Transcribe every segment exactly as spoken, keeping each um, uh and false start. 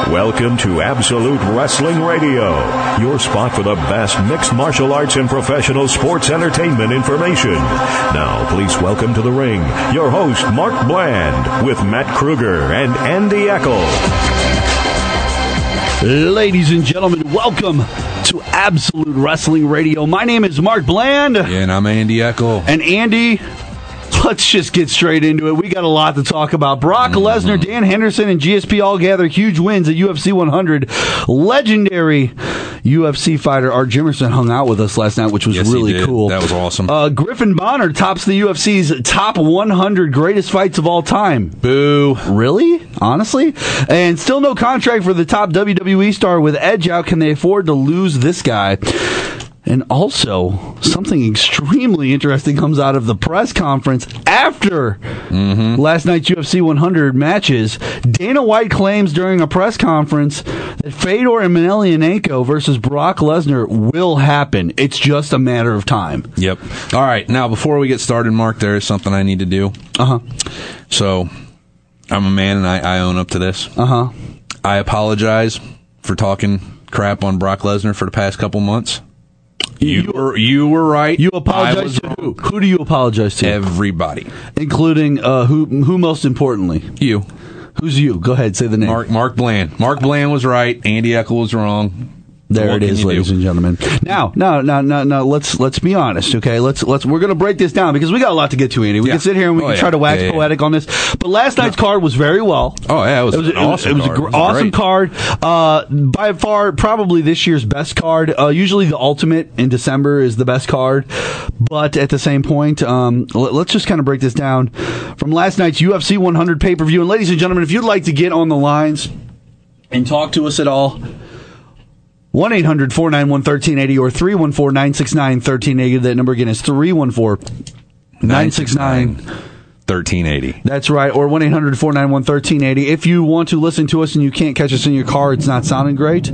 Welcome to Absolute Wrestling Radio, your spot for the best mixed martial arts and professional sports entertainment information. Now, please welcome to the ring your host, Mark Bland, with Matt Kruger and Andy Eckel. Ladies and gentlemen, welcome to Absolute Wrestling Radio. My name is Mark Bland. Yeah, and I'm Andy Eckel. And Andy, let's just get straight into it. We got a lot to talk about. Brock mm-hmm. Lesnar, Dan Henderson, and G S P all gather huge wins at U F C one hundred. Legendary U F C fighter Art Jimerson hung out with us last night, which was yes, really cool. That was awesome. Uh, Griffin Bonner tops the U F C's top one hundred greatest fights of all time. Boo. Really? Honestly? And still no contract for the top W W E star with Edge out. Can they afford to lose this guy? And also, something extremely interesting comes out of the press conference after mm-hmm. last night's U F C one hundred matches. Dana White claims during a press conference that Fedor Emelianenko versus Brock Lesnar will happen. It's just a matter of time. Yep. All right. Now, before we get started, Mark, there is something I need to do. Uh-huh. So, I'm a man and I, I own up to this. Uh-huh. I apologize for talking crap on Brock Lesnar for the past couple months. You, you were you were right. You apologize to who? Who do you apologize to? Everybody, including uh, who? Who most importantly? You. Who's you? Go ahead, say the name. Mark Mark Bland. Mark Bland was right. Andy Eckel was wrong. There it is, ladies do? and gentlemen. Now, now, now, now, now, let's let's be honest, okay? Let's let's we're gonna break this down because we got a lot to get to, Andy. We yeah. can sit here and we oh, can yeah. try to wax yeah, yeah. poetic on this. But last night's no. card was very well. Oh yeah, it was, it was an awesome. It was, card. It was an awesome great. card. Uh, by far, probably this year's best card. Uh, usually, the Ultimate in December is the best card, but at the same point, um, let, let's just kind of break this down from last night's U F C one hundred pay per view. And ladies and gentlemen, if you'd like to get on the lines and talk to us at all, one eight hundred four nine one one three eight zero or three one four nine six nine one three eight zero. That number again is three one four nine six nine one three eight zero. That's right, or one eight hundred four nine one one three eight zero. If you want to listen to us and you can't catch us in your car, it's not sounding great.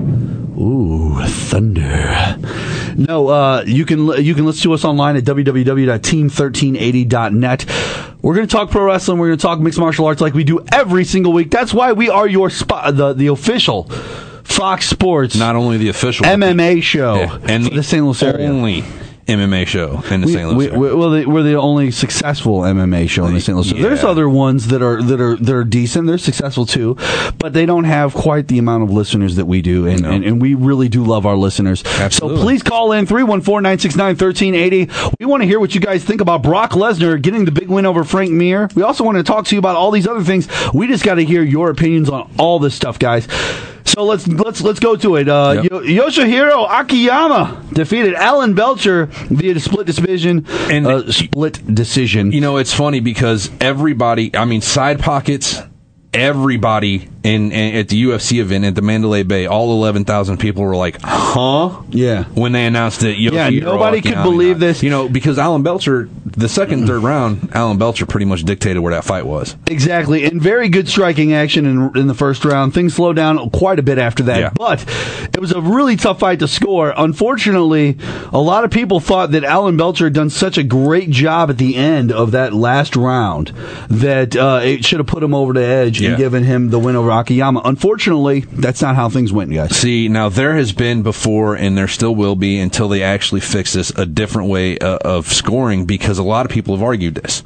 Ooh, thunder. No, uh, you can you can listen to us online at w w w dot team thirteen eighty dot net. We're going to talk pro wrestling. We're going to talk mixed martial arts like we do every single week. That's why we are your spot, the, the official Fox Sports, not only the official M M A show yeah, and for the Saint Louis area. Only M M A show in the we, Saint Louis we, area. We, well, they, we're the only successful M M A show in the Saint Louis area. Yeah. There's other ones that are that are that are decent. They're successful too, but they don't have quite the amount of listeners that we do, and, no. and, and we really do love our listeners. Absolutely. So please call in three one four nine six nine one three eight zero. We want to hear what you guys think about Brock Lesnar getting the big win over Frank Mir. We also want to talk to you about all these other things. We just got to hear your opinions on all this stuff, guys. So let's let's let's go to it. Uh, yep. Yoshihiro Akiyama defeated Alan Belcher via the split decision. And uh, split decision. You know, it's funny because everybody, I mean, Side Pockets, everybody in, in at the U F C event at the Mandalay Bay, all eleven thousand people were like, "Huh?" Yeah. When they announced it, yeah, nobody could believe this. You know, because Alan Belcher, the second, third round, Alan Belcher pretty much dictated where that fight was. Exactly, and very good striking action in in the first round. Things slowed down quite a bit after that, yeah. but it was a really tough fight to score. Unfortunately, a lot of people thought that Alan Belcher had done such a great job at the end of that last round that uh, it should have put him over the edge yeah. and given him the win over Akiyama. Unfortunately, that's not how things went, guys. See, now there has been before, and there still will be until they actually fix this, a different way uh, of scoring, because a lot of people have argued this.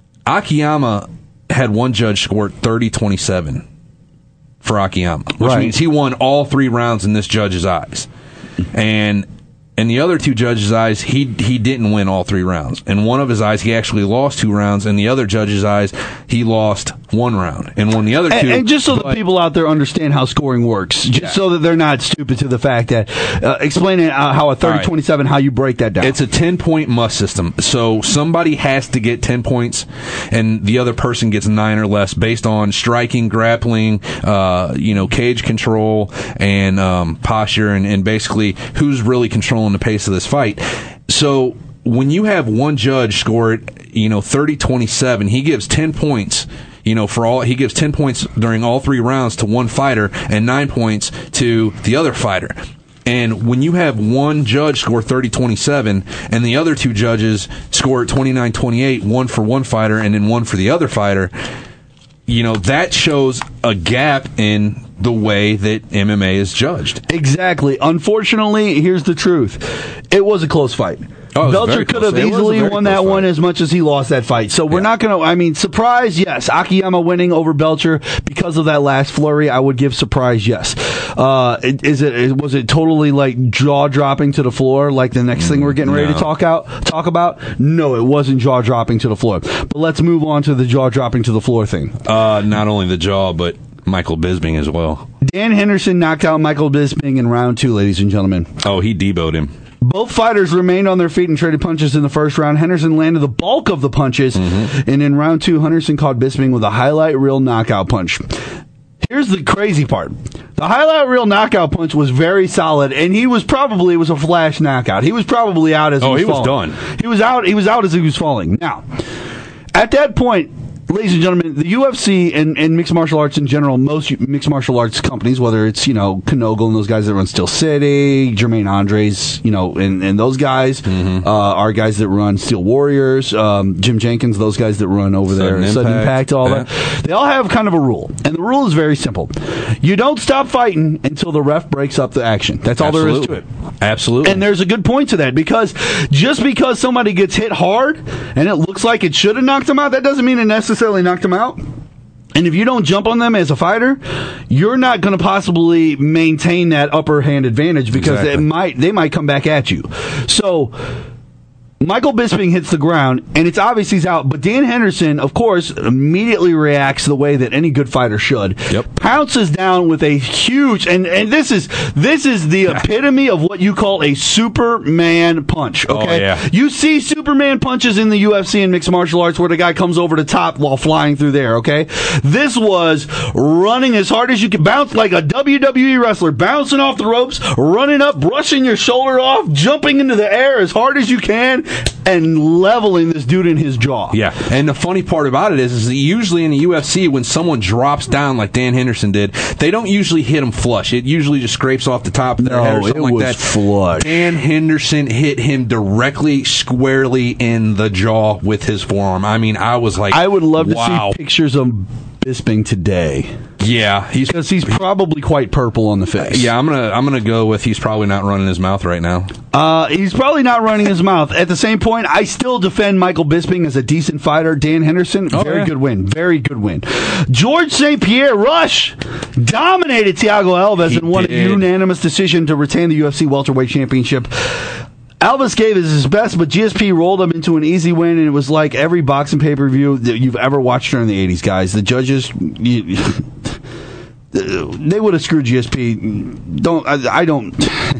Akiyama had one judge score thirty twenty-seven for Akiyama, which right. means he won all three rounds in this judge's eyes. And in the other two judges' eyes, he he didn't win all three rounds. In one of his eyes, he actually lost two rounds. In the other judge's eyes, he lost one round and won the other two. And, and just so but, the people out there understand how scoring works, just yeah. so that they're not stupid to the fact that, uh, explaining uh, how a thirty twenty-seven, right. how you break that down. It's a ten-point must system. So somebody has to get ten points, and the other person gets nine or less based on striking, grappling, uh, you know, cage control, and um, posture, and, and basically who's really controlling the pace of this fight. So when you have one judge score it, you know, thirty twenty-seven, he gives ten points, you know, for all, he gives ten points during all three rounds to one fighter and nine points to the other fighter. And when you have one judge score thirty twenty-seven and the other two judges score twenty-nine twenty-eight, one for one fighter and then one for the other fighter, you know, that shows a gap in the way that M M A is judged. Exactly. Unfortunately, here's the truth. It was a close fight. Oh, Belcher could have easily won that one as much as he lost that fight. So we're yeah. not going to, I mean, surprise, yes. Akiyama winning over Belcher because of that last flurry, I would give surprise, yes. Uh, is it, was it totally like jaw dropping to the floor like the next mm, thing we're getting ready no. to talk out, talk about? No, it wasn't jaw dropping to the floor. But let's move on to the jaw dropping to the floor thing. Uh, not only the jaw, but Michael Bisping as well. Dan Henderson knocked out Michael Bisping in round two, ladies and gentlemen. Oh, he deboed him. Both fighters remained on their feet and traded punches in the first round. Henderson landed the bulk of the punches, mm-hmm. and in round two, Henderson caught Bisping with a highlight reel knockout punch. Here's the crazy part. The highlight reel knockout punch was very solid, and he was probably, it was a flash knockout. He was probably out as he oh, was he falling. was done. He was out, he was out as he was falling. Now, at that point, ladies and gentlemen, the U F C and, and mixed martial arts in general, most mixed martial arts companies, whether it's, you know, Kanogle and those guys that run Steel City, Jermaine Andres, you know, and, and those guys, mm-hmm. uh, are guys that run Steel Warriors, um, Jim Jenkins, those guys that run over Sudden there, Impact. Sudden Impact, all yeah. that. They all have kind of a rule. And the rule is very simple. You don't stop fighting until the ref breaks up the action. That's all Absolutely. There is to it. Absolutely. And there's a good point to that, because just because somebody gets hit hard and it looks like it should have knocked them out, that doesn't mean it necessarily knocked them out. And if you don't jump on them as a fighter, you're not going to possibly maintain that upper hand advantage, because exactly. it might they might come back at you. So Michael Bisping hits the ground, and it's obvious he's out. But Dan Henderson, of course, immediately reacts the way that any good fighter should. Yep. Pounces down with a huge, and, and this is this is the epitome of what you call a Superman punch. Okay, oh, yeah. You see Superman punches in the U F C and mixed martial arts where the guy comes over the top while flying through there. Okay, this was running as hard as you could, bounce like a W W E wrestler, bouncing off the ropes, running up, brushing your shoulder off, jumping into the air as hard as you can, and leveling this dude in his jaw. Yeah, and the funny part about it is, is that usually in the U F C, when someone drops down like Dan Henderson did, they don't usually hit him flush. It usually just scrapes off the top of their no, head or something it like was that. Flush. Dan Henderson hit him directly, squarely in the jaw with his forearm. I mean, I was like, I would love wow. to see pictures of Bisping today. Yeah, he's because he's probably quite purple on the face. Yeah, I'm gonna I'm gonna go with he's probably not running his mouth right now. Uh, he's probably not running his mouth. At the same point, I still defend Michael Bisping as a decent fighter. Dan Henderson, oh, very yeah. good win, very good win. George Saint Pierre Rush dominated Thiago Alves he and won did. a unanimous decision to retain the U F C welterweight championship. Alves gave us his best, but G S P rolled him into an easy win, and it was like every boxing pay-per-view that you've ever watched during the eighties, guys. The judges, you, they would have screwed G S P. Don't I, I don't.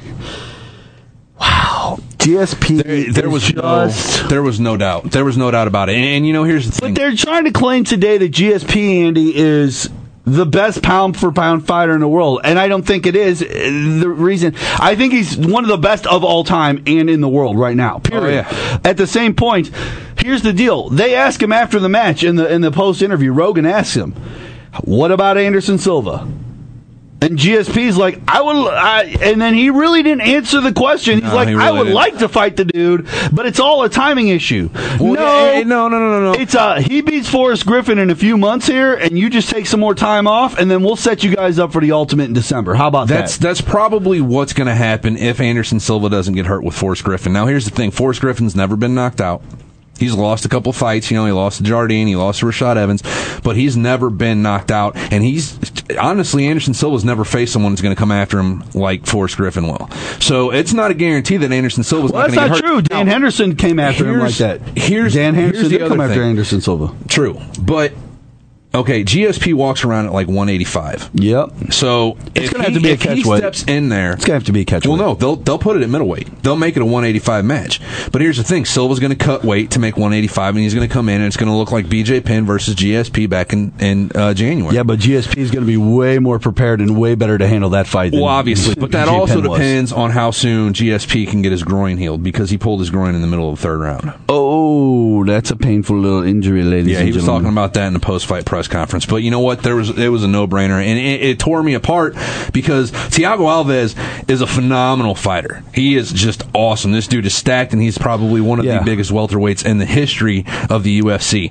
Wow, G S P. There, there was just, no, there was no doubt. There was no doubt about it. And, and you know, here's the thing. But they're trying to claim today that G S P, Andy, is the best pound for pound fighter in the world, and I don't think it is. The reason, I think he's one of the best of all time and in the world right now. Period. Oh, yeah. At the same point, here's the deal: they ask him after the match in the in the post interview. Rogan asks him, "What about Anderson Silva?" And G S P's like, I would, I, and then he really didn't answer the question. He's no, like, he really I would didn't. like to fight the dude, but it's all a timing issue. Well, no, hey, no, no, no, no, no. It's uh, he beats Forrest Griffin in a few months here, and you just take some more time off, and then we'll set you guys up for the Ultimate in December. How about that's, that? That's probably what's going to happen if Anderson Silva doesn't get hurt with Forrest Griffin. Now, here's the thing. Forrest Griffin's never been knocked out. He's lost a couple fights. You know, he lost to Jardine, he lost to Rashad Evans, but he's never been knocked out. And he's, honestly, Anderson Silva's never faced someone who's going to come after him like Forrest Griffin will. So it's not a guarantee that Anderson Silva's well, not going to get hurt. That's not true. Dan now, Henderson came after him like that. Here's, Dan Henderson here's the did other come thing. after Anderson Silva. True. But, okay, G S P walks around at like one eighty-five. Yep. So it's going to have to be a catch he weight. steps in there, it's going to have to be a catch well, weight. no, they'll they'll put it at middleweight. They'll make it a one eighty-five match. But here's the thing: Silva's going to cut weight to make one eighty-five, and he's going to come in, and it's going to look like B J Penn versus G S P back in in uh, January. Yeah, but G S P is going to be way more prepared and way better to handle that fight. Than well, obviously, but that B J also Penn depends was. on how soon G S P can get his groin healed, because he pulled his groin in the middle of the third round. Oh, that's a painful little injury, ladies yeah, and gentlemen. Yeah, he was talking about that in the post-fight press conference. But you know what? There was it was a no-brainer, and it, it tore me apart because Thiago Alves is a phenomenal fighter. He is just awesome. This dude is stacked, and he's probably one of yeah. the biggest welterweights in the history of the U F C.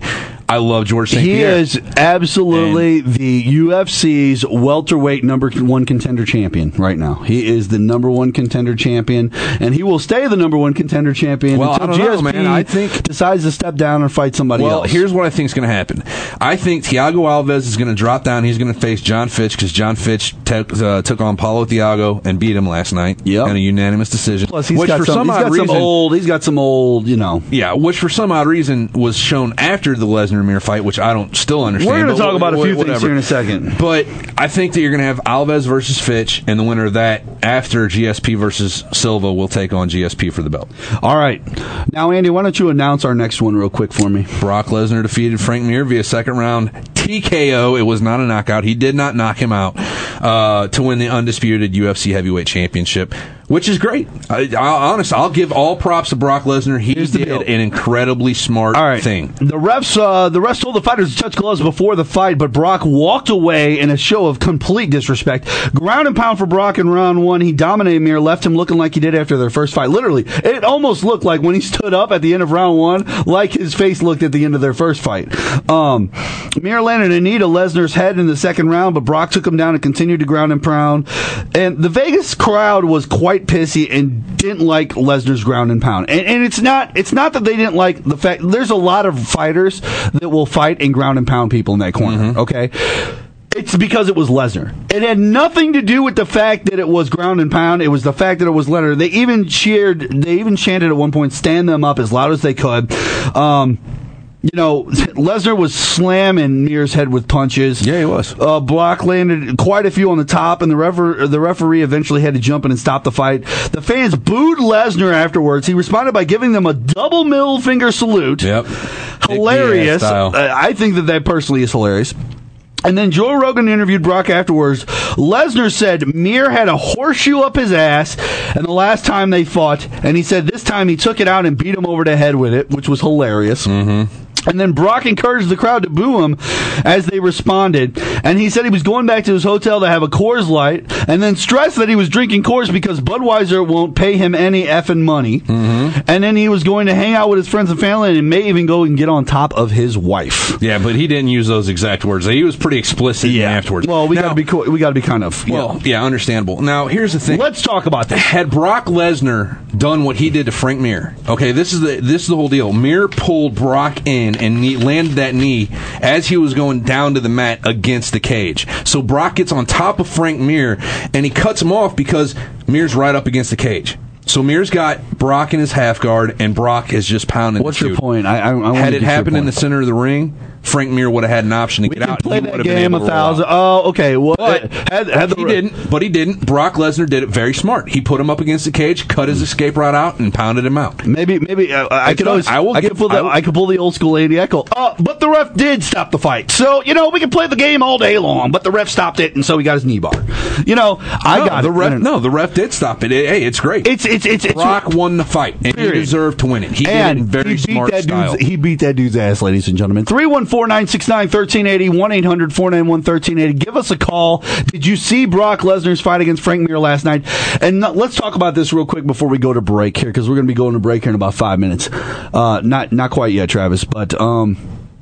I love George Saint He Pierre. is absolutely And- the U F C's welterweight number one contender champion right now. He is the number one contender champion, and he will stay the number one contender champion Well, until I don't G S P know, man. I think- decides to step down and fight somebody Well, else. here's what I think is going to happen. I think Thiago Alves is going to drop down. He's going to face John Fitch because John Fitch te- uh, took on Paulo Thiago and beat him last night Yep. in a unanimous decision. Plus, he's which got for some, some he's odd got reason, some old. He's got some old, you know. yeah, which for some odd reason was shown after the Lesnar Mir fight, which I don't still understand. We're going to but talk about a wh- few whatever. things here in a second. But I think that you're going to have Alves versus Fitch, and the winner of that after G S P versus Silva will take on G S P for the belt. All right. Now, Andy, why don't you announce our next one real quick for me? Brock Lesnar defeated Frank Mir via second round T K O. It was not a knockout. He did not knock him out uh, to win the undisputed U F C Heavyweight Championship, which is great. I, I, honest, I'll give all props to Brock Lesnar. He Here's the did deal. an incredibly smart All right. thing. The refs, uh, the refs told the fighters to touch gloves before the fight, but Brock walked away in a show of complete disrespect. Ground and pound for Brock in round one. He dominated Mir, left him looking like he did after their first fight. Literally, it almost looked like when he stood up at the end of round one, like his face looked at the end of their first fight. Um, Mir landed a knee to Lesnar's head in the second round, but Brock took him down and continued to ground and pound. And the Vegas crowd was quite pissy and didn't like Lesnar's ground and pound. And, and it's not it's not that they didn't like the fact. There's a lot of fighters that will fight and ground and pound people in that corner. Mm-hmm. Okay. It's because it was Lesnar. It had nothing to do with the fact that it was ground and pound. It was the fact that it was Lesnar. They even cheered. They even chanted at one point, "Stand them up" as loud as they could. Um, you know, Lesnar was slamming Mir's head with punches. Yeah, he was. Uh, Brock landed quite a few on the top, and the refer- the referee eventually had to jump in and stop the fight. The fans booed Lesnar afterwards. He responded by giving them a double middle finger salute. Yep. Hilarious. Big ass style. Uh, I think that that personally is hilarious. And then Joe Rogan interviewed Brock afterwards. Lesnar said Mir had a horseshoe up his ass, and the last time they fought, and he said this time he took it out and beat him over the head with it, which was hilarious. Mm-hmm. And then Brock encouraged the crowd to boo him as they responded. And he said he was going back to his hotel to have a Coors Light, and then stressed that he was drinking Coors because Budweiser won't pay him any effing money. Mm-hmm. And then he was going to hang out with his friends and family and may even go and get on top of his wife. Yeah, but he didn't use those exact words. He was pretty explicit afterwards. Well, we Now- got to be co- we got to be kind of Well, yeah, understandable. Now, here's the thing. Let's talk about that. Had Brock Lesnar done what he did to Frank Mir, okay, this is the this is the whole deal. Mir pulled Brock in and knee, landed that knee as he was going down to the mat against the cage. So Brock gets on top of Frank Mir and he cuts him off because Mir's right up against the cage. So Mir's got Brock in his half guard and Brock is just pounding. What's the your dude. point? I, I, I wanna Had get it your happened in the point. center of the ring, Frank Mir would have had an option to We get can out. play and he that would have been game able a to roll thousand. out. Oh, okay. Well, But had, had the he didn't. But he didn't. Brock Lesnar did it very smart. He put him up against the cage, cut his escape route out, and pounded him out. Maybe, maybe uh, I It's could fine. always. I will I give- could pull the. I will- I could pull the old school Andy Echo. Uh, but the ref did stop the fight. So you know we can play the game all day long. But the ref stopped it, and so he got his knee bar. You know, I no, got the it. ref. No, no, No, the ref did stop it. It- Hey, it's great. It's it's it's, it's Brock won the fight, and Period. he deserved to win it. He and did it in very he beat smart that style. dude's, he beat that dude's ass, ladies and gentlemen. three one four, nine six nine, one three eight zero, one eight hundred, four nine one, one three eight zero. Give us a call. Did you see Brock Lesnar's fight against Frank Mir last night? And no- let's talk about this real quick before we go to break here, because we're going to be going to break here in about five minutes. Uh, not not quite yet, Travis, but um,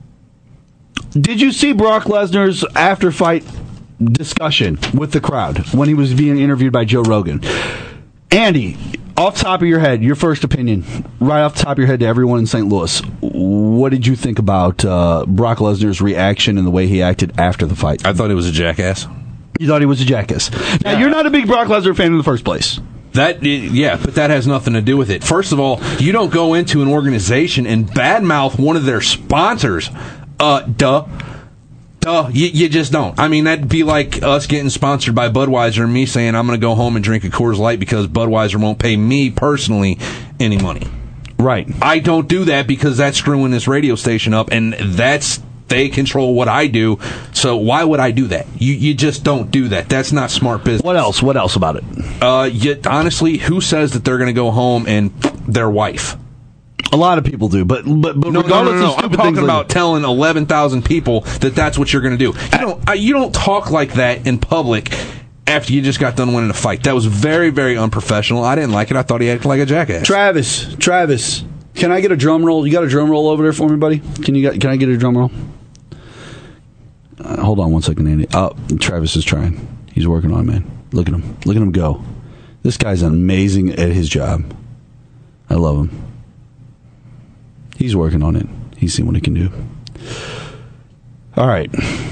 did you see Brock Lesnar's after fight discussion with the crowd when he was being interviewed by Joe Rogan? Andy, off the top of your head, your first opinion, right off the top of your head to everyone in Saint Louis, what did you think about uh, Brock Lesnar's reaction and the way he acted after the fight? I thought he was a jackass. You thought he was a jackass. Now, Yeah. you're not a big Brock Lesnar fan in the first place. That yeah, but that has nothing to do with it. First of all, you don't go into an organization and badmouth one of their sponsors. Uh, duh. Duh, you, you just don't. I mean, that'd be like us getting sponsored by Budweiser and me saying I'm going to go home and drink a Coors Light because Budweiser won't pay me personally any money. Right. I don't do that because that's screwing this radio station up, and that's they control what I do. So why would I do that? You you just don't do that. That's not smart business. What else? What else about it? Uh, yet honestly, who says that they're going to go home and their wife? A lot of people do, but but, but No, regardless no, no, no, of no. I'm stupid talking things like about that. telling eleven thousand people that that's what you're going to do. You don't, uh, you don't talk like that in public after you just got done winning a fight. That was very, very unprofessional. I didn't like it. I thought he acted like a jackass. Travis, Travis, Can I get a drum roll? You got a drum roll over there for me, buddy? Can you get? Can I get a drum roll? Uh, hold on one second, Andy. Oh, Travis is trying. He's working on it, man. Look at him. Look at him go. This guy's amazing at his job. I love him. He's working on it. He's seeing what he can do. All right.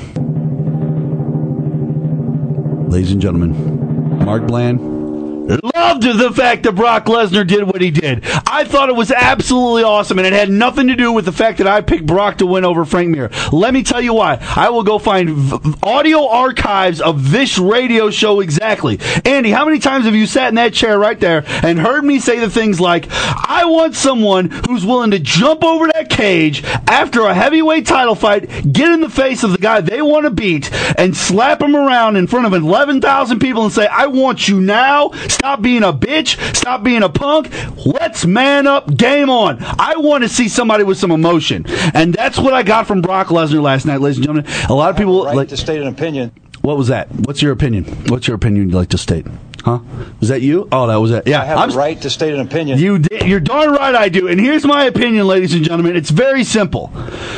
Ladies and gentlemen, Mark Bland loved the fact that Brock Lesnar did what he did. I thought it was absolutely awesome, and it had nothing to do with the fact that I picked Brock to win over Frank Mir. Let me tell you why. I will go find v- audio archives of this radio show exactly. Andy, how many times have you sat in that chair right there and heard me say the things like, I want someone who's willing to jump over that cage after a heavyweight title fight, get in the face of the guy they want to beat, and slap him around in front of eleven thousand people and say, I want you now. Stop being a bitch. Stop being a punk. Let's man up. Game on. I want to see somebody with some emotion. And that's what I got from Brock Lesnar last night, ladies and gentlemen. A lot of people... right like to state an opinion. What was that? What's your opinion? What's your opinion you'd like to state? Huh? Was that you? Oh, that was it. Yeah. I have I'm, the right to state an opinion. You did, you're darn right I do. And here's my opinion, ladies and gentlemen. It's very simple.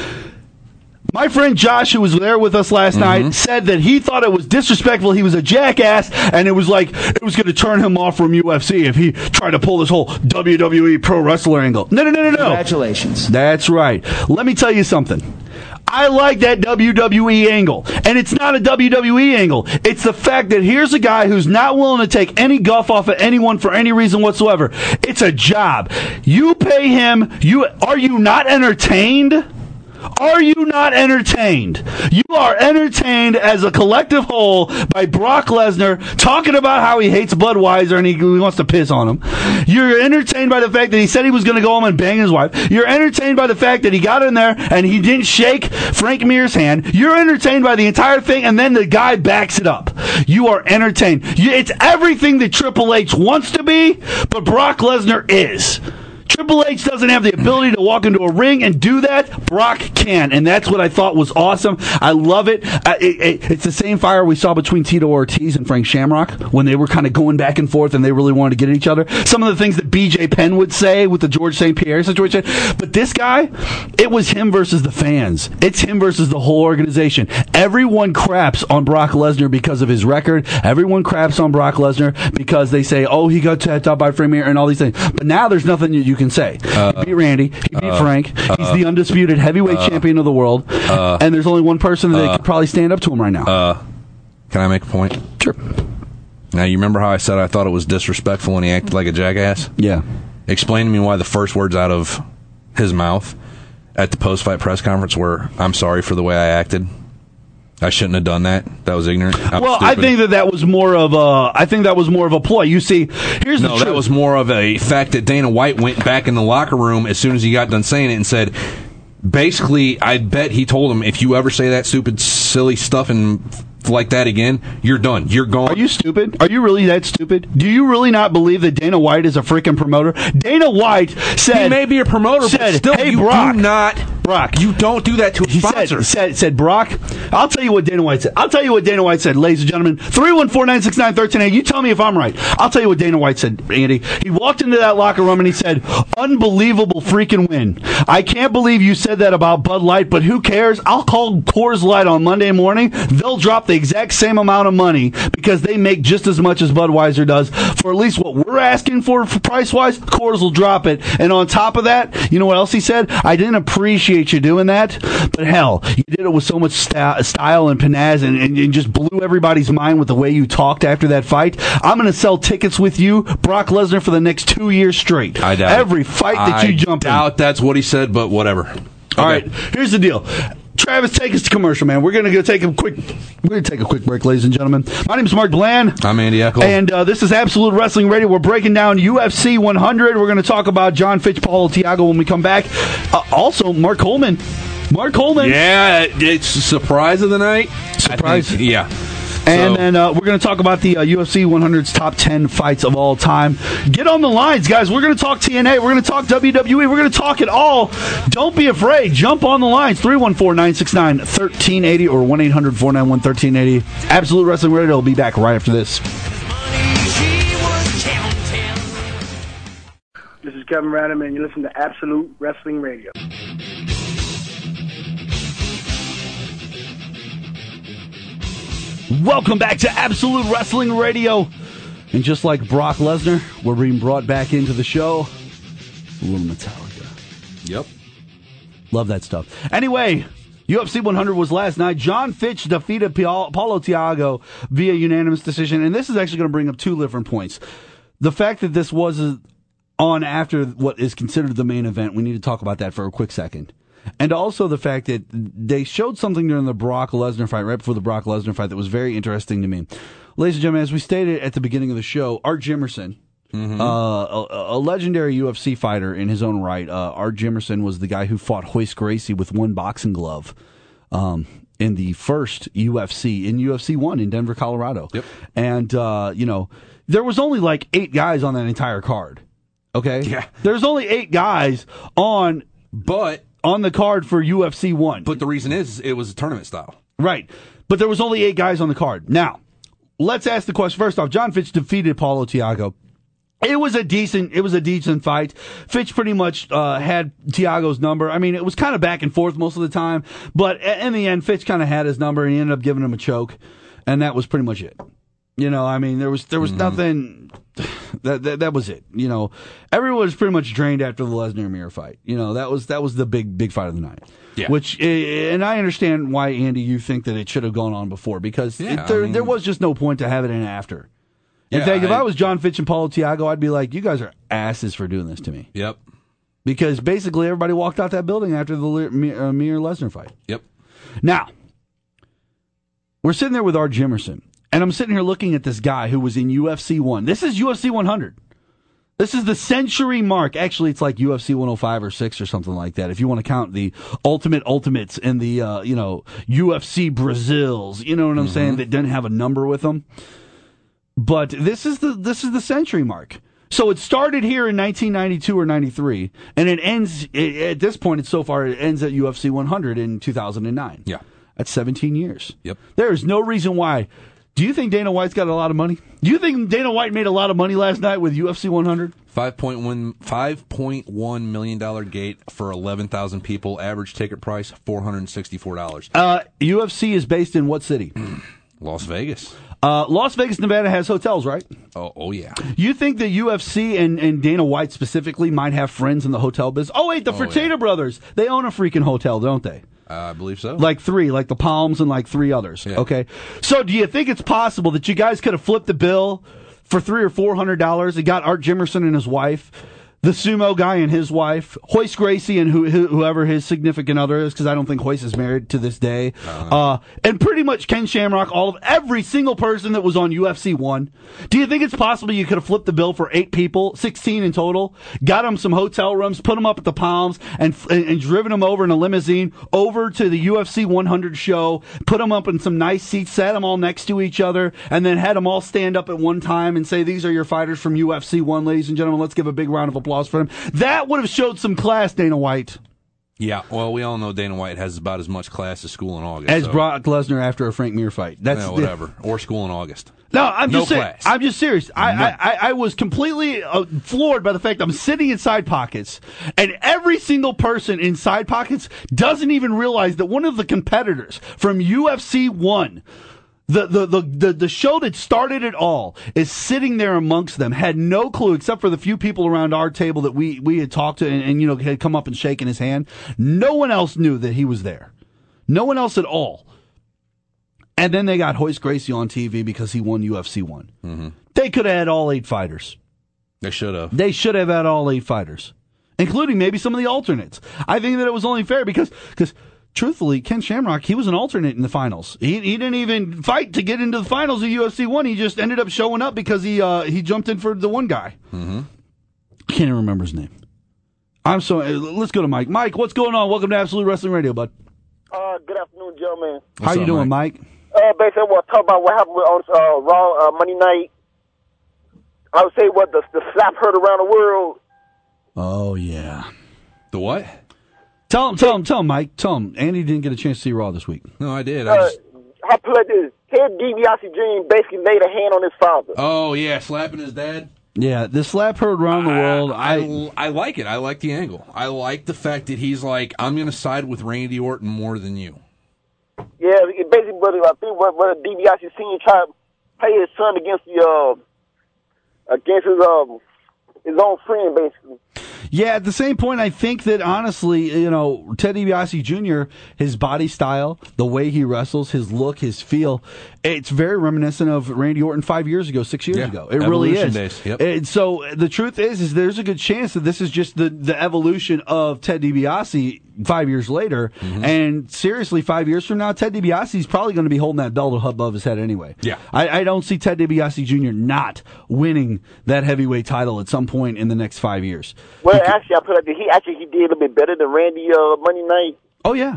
My friend Josh, who was there with us last mm-hmm. night, said that he thought it was disrespectful. He was a jackass, and it was like it was going to turn him off from U F C if he tried to pull this whole W W E pro wrestler angle. No, no, no, no, no. Congratulations. That's right. Let me tell you something. I like that W W E angle. And it's not a W W E angle. It's the fact that here's a guy who's not willing to take any guff off of anyone for any reason whatsoever. It's a job. You pay him. You are you not entertained? Are you not entertained? You are entertained as a collective whole by Brock Lesnar talking about how he hates Budweiser and he, he wants to piss on him. You're entertained by the fact that he said he was going to go home and bang his wife. You're entertained by the fact that he got in there and he didn't shake Frank Mir's hand. You're entertained by the entire thing, and then the guy backs it up. You are entertained. You, it's everything that Triple H wants to be, but Brock Lesnar is. Triple H doesn't have the ability to walk into a ring and do that. Brock can, and that's what I thought was awesome. I love it. Uh, it, it it's the same fire we saw between Tito Ortiz and Frank Shamrock when they were kind of going back and forth and they really wanted to get at each other. Some of the things that B J Penn would say with the George Saint Pierre situation. But this guy, it was him versus the fans. It's him versus the whole organization. Everyone craps on Brock Lesnar because of his record. Everyone craps on Brock Lesnar because they say, oh, he got tapped out by Frank Mir and all these things. But now there's nothing you, you can say. Uh, he beat Randy. He beat uh, Frank. He's uh, the undisputed heavyweight uh, champion of the world. Uh, and there's only one person that uh, could probably stand up to him right now. Uh, can I make a point? Sure. Now, you remember how I said I thought it was disrespectful when he acted like a jackass? Yeah. Explain to me why the first words out of his mouth at the post-fight press conference were, I'm sorry for the way I acted. I shouldn't have done that. That was ignorant. I'm well, stupid. I think that that was more of a. I think that was more of a ploy. You see, here's no, the truth. that was more of a fact that Dana White went back in the locker room as soon as he got done saying it and said, basically, I bet he told him, if you ever say that stupid, silly stuff and like that again, you're done. You're gone. Are you stupid? Are you really that stupid? Do you really not believe that Dana White is a freaking promoter? Dana White said he may be a promoter, said, but still, hey, you Brock, do not. Brock, you don't do that to a he sponsor. Said, said, said, Brock, I'll tell you what Dana White said. I'll tell you what Dana White said, ladies and gentlemen. three one four, nine six nine, one three eight zero. You tell me if I'm right. I'll tell you what Dana White said, Andy. He walked into that locker room and he said, unbelievable freaking win. I can't believe you said that about Bud Light, but who cares? I'll call Coors Light on Monday morning. They'll drop the exact same amount of money because they make just as much as Budweiser does. For at least what we're asking for, for price-wise, Coors will drop it. And on top of that, you know what else he said? I didn't appreciate you doing that, but hell, you did it with so much st- style and pizzazz and, and, and just blew everybody's mind with the way you talked after that fight. I'm going to sell tickets with you, Brock Lesnar, for the next two years straight. I doubt Every fight that I you jump in. I doubt that's what he said, but whatever. Okay. All right, here's the deal. Travis, take us to commercial, man. We're gonna go take a quick. We're gonna take a quick break, ladies and gentlemen. My name's Mark Bland. I'm Andy Eckel, and uh, this is Absolute Wrestling Radio. We're breaking down U F C one hundred. We're gonna talk about John Fitch, Paulo Thiago when we come back. Uh, also, Mark Coleman. Mark Coleman. Yeah, it's surprise of the night. Surprise. Think, yeah. And so. then uh, we're going to talk about the uh, U F C one hundred's top ten fights of all time. Get on the lines, guys. We're going to talk T N A. We're going to talk W W E. We're going to talk it all. Don't be afraid. Jump on the lines. three one four, nine six nine, one three eight zero or one eight hundred, four nine one, one three eight zero. Absolute Wrestling Radio will be back right after this. This is Kevin Radham, and you listen to Absolute Wrestling Radio. Welcome back to Absolute Wrestling Radio. And just like Brock Lesnar, we're being brought back into the show. A little Metallica. Yep. Love that stuff. Anyway, U F C one hundred was last night. John Fitch defeated Paulo Thiago via unanimous decision. And this is actually going to bring up two different points. The fact that this was on after what is considered the main event, we need to talk about that for a quick second. And also the fact that they showed something during the Brock Lesnar fight, right before the Brock Lesnar fight, that was very interesting to me. Ladies and gentlemen, as we stated at the beginning of the show, Art Jimerson, mm-hmm. uh, a, a legendary U F C fighter in his own right, uh, Art Jimerson was the guy who fought Royce Gracie with one boxing glove um, in the first U F C, in U F C one in Denver, Colorado. Yep. And, uh, you know, there was only like eight guys on that entire card. Okay? Yeah. There's only eight guys on... But... on the card for U F C one. But the reason is it was a tournament style. Right. But there was only eight guys on the card. Now, let's ask the question. First off, John Fitch defeated Paulo Thiago. It was a decent, it was a decent fight. Fitch pretty much uh, had Thiago's number. I mean, it was kind of back and forth most of the time, but in the end, Fitch kind of had his number, and he ended up giving him a choke, and that was pretty much it. You know, I mean, there was there was mm-hmm. nothing. That, that that was it. You know, everyone was pretty much drained after the Lesnar Mir fight. You know, that was that was the big big fight of the night. Yeah. Which, and I understand why, Andy, you think that it should have gone on before, because yeah, it, there I mean, there was just no point to have it in after. In yeah, fact, if I, I was John Fitch and Paulo Thiago, I'd be like, you guys are asses for doing this to me. Yep. Because basically everybody walked out that building after the uh, Mir Lesnar fight. Yep. Now, we're sitting there with Art Jimerson. And I'm sitting here looking at this guy who was in U F C one. This is U F C one hundred. This is the century mark. Actually, it's like U F C one oh five or six or something like that, if you want to count the Ultimate Ultimates and the, uh, you know, U F C Brazils. You know what I'm mm-hmm. saying? That didn't have a number with them. But this is the this is the century mark. So it started here in nineteen ninety-two or ninety-three, and it ends, at this point, it's so far, it ends at U F C one hundred in two thousand nine. Yeah. That's seventeen years. Yep. There is no reason why. Do you think Dana White's got a lot of money? Do you think Dana White made a lot of money last night with U F C one hundred? five point one five point one million dollars gate for eleven thousand people. Average ticket price, four hundred sixty-four dollars. Uh, U F C is based in what city? Las Vegas. Uh, Las Vegas, Nevada has hotels, right? Oh, oh yeah. You think the U F C and, and Dana White specifically might have friends in the hotel business? Oh, wait, the oh, Fertitta yeah. brothers. They own a freaking hotel, don't they? Uh, I believe so. Like three, like the Palms and like three others. Yeah. Okay. So do you think it's possible that you guys could have flipped the bill for three or four hundred dollars and got Art Jimerson and his wife, the sumo guy and his wife, Royce Gracie and who, who, whoever his significant other is, because I don't think Royce is married to this day, uh, and pretty much Ken Shamrock, all of every single person that was on U F C one. Do you think it's possible you could have flipped the bill for eight people, sixteen in total, got them some hotel rooms, put them up at the Palms, and and, and driven them over in a limousine over to the U F C one hundred show, put them up in some nice seats, sat them all next to each other, and then had them all stand up at one time and say, "These are your fighters from U F C one, ladies and gentlemen. Let's give a big round of applause for them." That would have showed some class, Dana White. Yeah, well, we all know Dana White has about as much class as School in August. As so. Brock Lesnar after a Frank Mir fight. That's yeah, whatever. Or School in August. No, I'm no just saying, class. I'm just serious. I, no. I, I was completely uh, floored by the fact I'm sitting in Side Pockets, and every single person in Side Pockets doesn't even realize that one of the competitors from U F C one, The, the, the, the, the show that started it all, is sitting there amongst them, had no clue except for the few people around our table that we, we had talked to and, and, you know, had come up and shaken his hand. No one else knew that he was there. No one else at all. And then they got Royce Gracie on T V because he won U F C one. Mm-hmm. They could have had all eight fighters. They should have. They should have had all eight fighters, including maybe some of the alternates. I think that it was only fair because, because, truthfully, Ken Shamrock, he was an alternate in the finals. He he didn't even fight to get into the finals of U F C one. He just ended up showing up because he uh, he jumped in for the one guy. Mm-hmm. I can't even remember his name. I'm so. Let's go to Mike. Mike, what's going on? Welcome to Absolute Wrestling Radio, bud. Uh, good afternoon, gentlemen. How What's you up, doing, Mike? Mike? Uh, basically, I want to talk about what happened on uh, Raw uh, Monday night. I would say what the the slap heard around the world. Oh yeah. The what? Tell him, tell him, tell him, Mike. Tell him. Andy didn't get a chance to see Raw this week. No, I did. I Uh, just... how put this? Ted DiBiase Junior basically laid a hand on his father. Oh, yeah, slapping his dad? Yeah, the slap heard around the world. I, I, I I like it. I like the angle. I like the fact that he's like, I'm going to side with Randy Orton more than you. Yeah, it basically, but I think what what DiBiase Senior tried to play his son against the uh, against his um his own friend, basically. Yeah, at the same point, I think that honestly, you know, Ted DiBiase Junior, his body style, the way he wrestles, his look, his feel, it's very reminiscent of Randy Orton five years ago, six years Yeah, ago. It really evolution is. days, yep. And so the truth is, is there's a good chance that this is just the, the evolution of Ted DiBiase five years later. Mm-hmm. And seriously, five years from now, Ted DiBiase is probably going to be holding that belt above his head anyway. Yeah. I, I don't see Ted DiBiase Junior not winning that heavyweight title at some point in the next five years. Well, actually, I put it. He actually he did a little bit better than Randy uh, Monday night. Oh yeah.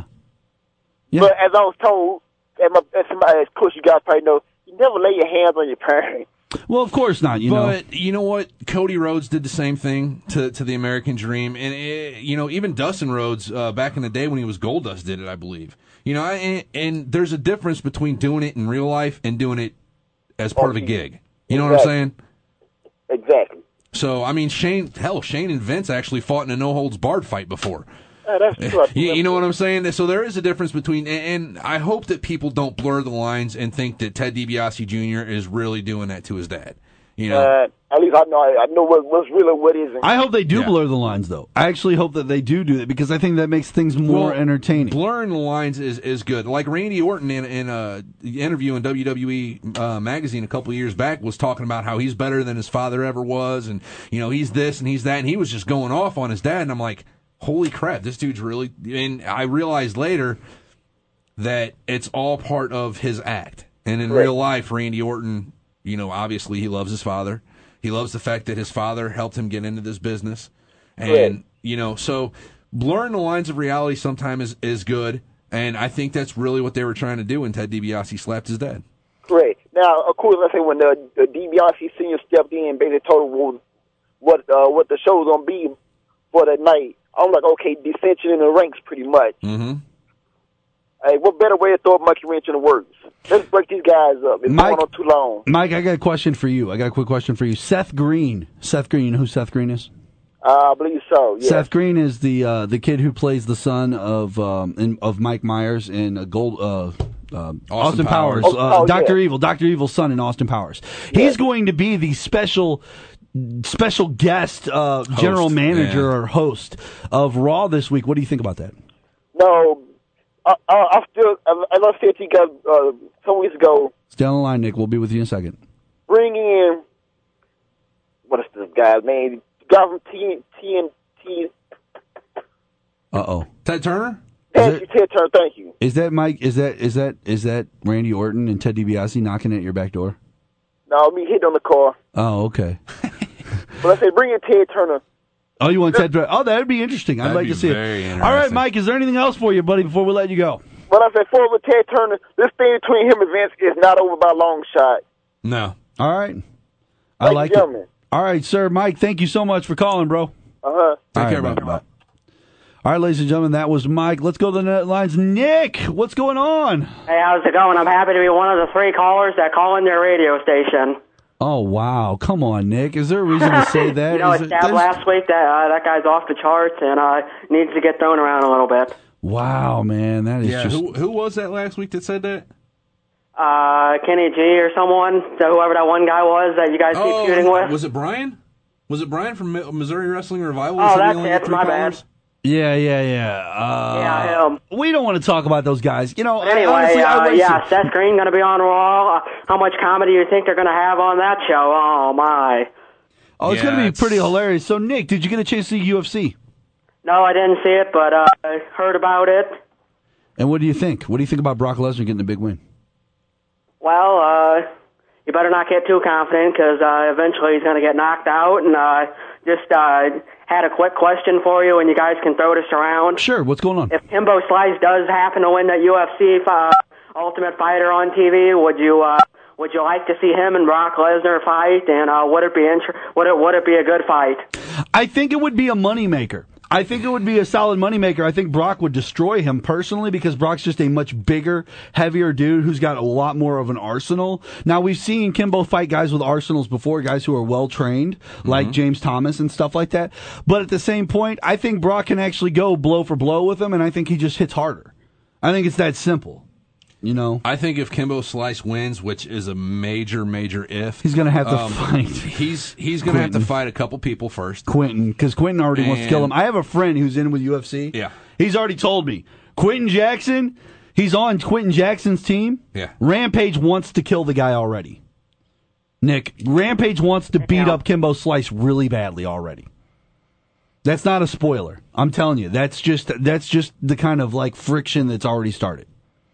Yeah. But as I was told, and my, as somebody, of course, you guys probably know, you never lay your hands on your parents. Well, of course not. You know. But you know what? Cody Rhodes did the same thing to to the American Dream, and it, you know, even Dustin Rhodes uh, back in the day when he was Goldust did it, I believe. You know, and, and there's a difference between doing it in real life and doing it as part of a gig. You know Exactly. what I'm saying? Exactly. So I mean, Shane, hell, Shane and Vince actually fought in a no holds barred fight before. Uh, that's true. You, you know what I'm saying? So there is a difference between, and, and I hope that people don't blur the lines and think that Ted DiBiase Junior is really doing that to his dad. You know, Uh, at least I know. I know what, what's really what isn't. I hope they do Yeah. blur the lines, though. I actually hope that they do do that because I think that makes things more Well, entertaining. Blurring the lines is, is good. Like Randy Orton in, in a interview in W W E uh, magazine a couple years back was talking about how he's better than his father ever was, and you know he's this and he's that, and he was just going off on his dad. And I'm like, holy crap, this dude's really. And I realized later that it's all part of his act. And in Right. real life, Randy Orton, you know, obviously he loves his father. He loves the fact that his father helped him get into this business. And, Right. you know, so blurring the lines of reality sometimes is, is good. And I think that's really what they were trying to do when Ted DiBiase slapped his dad. Great. Now, of course, let's say when the, the DiBiase Senior stepped in, basically told him what uh, what the show was gonna be for that night. I'm like, okay, dissension in the ranks, pretty much. Mm-hmm. Hey, what better way to throw a monkey wrench in the works? Let's break these guys up. It's Mike- going on too long. Mike, I got a question for you. I got a quick question for you. Seth Green. Seth Green, you know who Seth Green is? Uh, I believe so. Yeah. Seth Green is the uh, the kid who plays the son of um, in, of Mike Myers in uh, Gold. Uh, uh, Austin, Powers, Powers. uh, Oh, oh, Doctor yeah. Evil, Doctor Evil's son in Austin Powers. He's going to be the special special guest uh, general manager yeah. or host of Raw this week. What do you think about that? No, I, I, I still, I, I said to you guys uh, some weeks ago, Stay on the line, Nick. We'll be with you in a second. bring in, what is this guy's name? The guy from T N T. Uh oh. Ted Turner? Thank you, Ted Turner. Thank you. Is that Mike? Is that is that is that Randy Orton and Ted DiBiase knocking at your back door? No, me hitting on the car. Oh, okay. But I said, bring in Ted Turner. Oh, you want Ted? Oh, that would be interesting. I'd That'd like be to see very it. All right, interesting. Mike. Is there anything else for you, buddy? Before we let you go. But I said, forward Ted Turner, this thing between him and Vince is not over by a long shot. No. All right. I Thank like you, it. gentlemen. All right, sir. Mike, thank you so much for calling, bro. Uh-huh. Take All care, right, bro. bye. All right, ladies and gentlemen, that was Mike. Let's go to the net lines. Nick, what's going on? Hey, how's it going? I'm happy to be one of the three callers that call in their radio station. Oh, wow. Come on, Nick. Is there a reason to say that? you know, Is it it- stabbed there's- last week that uh, that guy's off the charts and uh, needs to get thrown around a little bit. Wow, man. That is Yeah, just... who who was that last week that said that? Uh, Kenny G or someone, so whoever that one guy was that you guys keep shooting with. was it Brian? Was it Brian from Mi- Missouri Wrestling Revival? Oh, Said we that's only it. had three My bad. callers? Yeah, yeah, yeah. Uh, Yeah, him. We don't want to talk about those guys. You know, But anyway, honestly, I uh, listen- yeah, Seth Green going to be on Raw. Uh, how much comedy do you think they're going to have on that show? Oh, my. Oh, it's Yeah, going to be it's- pretty hilarious. So, Nick, did you get a chance to see U F C? No, I didn't see it, but uh, I heard about it. And what do you think? What do you think about Brock Lesnar getting the big win? Well, uh, you better not get too confident because uh, eventually he's going to get knocked out. And uh, just uh, had a quick question for you, and you guys can throw this around. Sure. What's going on? If Kimbo Slice does happen to win that U F C uh, Ultimate Fighter on T V, would you uh, would you like to see him and Brock Lesnar fight? And uh, would it be inter- would it would it be a good fight? I think it would be a moneymaker. I think it would be a solid moneymaker. I think Brock would destroy him personally because Brock's just a much bigger, heavier dude who's got a lot more of an arsenal. Now, we've seen Kimbo fight guys with arsenals before, guys who are well-trained, mm-hmm. like James Thomas and stuff like that. But at the same point, I think Brock can actually go blow for blow with him, and I think he just hits harder. I think it's that simple. You know, I think if Kimbo Slice wins, which is a major, major if, he's going to have to um, fight. He's he's going to have to fight a couple people first. Quentin, because Quentin already and, wants to kill him. I have a friend who's in with U F C. Yeah, he's already told me Quentin Jackson. He's on Quentin Jackson's team. Yeah, Rampage wants to kill the guy already. Nick, Rampage wants to beat up Kimbo Slice really badly already. That's not a spoiler. I'm telling you, that's just that's just the kind of like friction that's already started.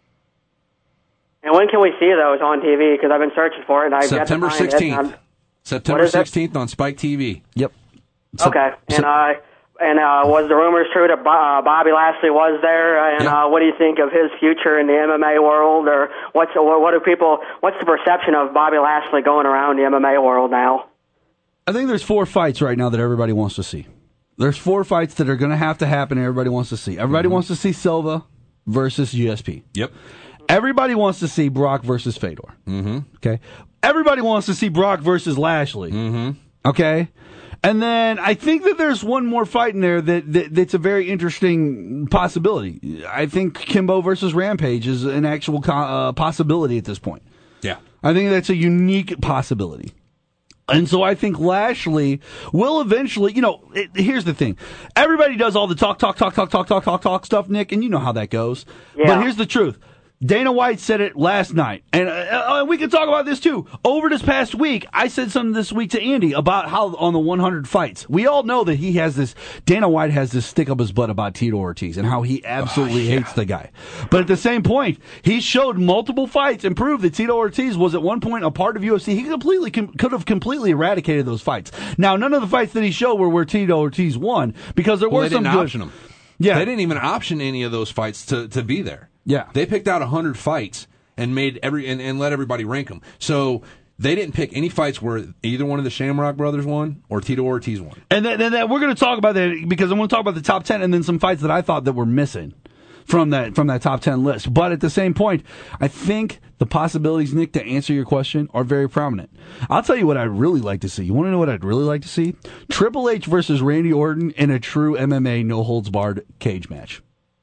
And when can we see those on T V? Because I've been searching for it, and I've September got to find sixteenth. it. September sixteenth on Spike T V. Yep. So, okay. And so, uh, and uh, was the rumors true that uh, Bobby Lashley was there? And yeah. uh, what do you think of his future in the M M A world? Or what's what do people? What's the perception of Bobby Lashley going around the M M A world now? I think there's four fights right now that everybody wants to see. There's four fights that are going to have to happen. And everybody wants to see. Everybody mm-hmm. wants to see Silva versus G S P. Yep. Everybody wants to see Brock versus Fedor. Mm-hmm. Okay. Everybody wants to see Brock versus Lashley. Mm-hmm. Okay. And then I think that there's one more fight in there that, that that's a very interesting possibility. I think Kimbo versus Rampage is an actual co- uh, possibility at this point. Yeah. I think that's a unique possibility. And so I think Lashley will eventually, you know, it, here's the thing. Everybody does all the talk, talk, talk, talk, talk, talk, talk, talk stuff, Nick, and you know how that goes. Yeah. But here's the truth. Dana White said it last night, and uh, uh, we can talk about this too. Over this past week, I said something this week to Andy about how on the one hundred fights, we all know that he has this, Dana White has this stick up his butt about Tito Ortiz and how he absolutely oh, yeah. hates the guy. But at the same point, he showed multiple fights and proved that Tito Ortiz was at one point a part of U F C. He completely com- could have completely eradicated those fights. Now, none of the fights that he showed were where Tito Ortiz won because there well, were they some didn't good. Option them. Yeah, they didn't even option any of those fights to, to be there. Yeah, they picked out a hundred fights and made every and, and let everybody rank them. So they didn't pick any fights where either one of the Shamrock brothers won or Tito Ortiz won. And then, then we're going to talk about that because I want to talk about the top ten and then some fights that I thought that were missing from that from that top ten list. But at the same point, I think the possibilities, Nick, to answer your question are very prominent. I'll tell you what I'd really like to see. You want to know what I'd really like to see? Triple H versus Randy Orton in a true M M A no-holds-barred cage match.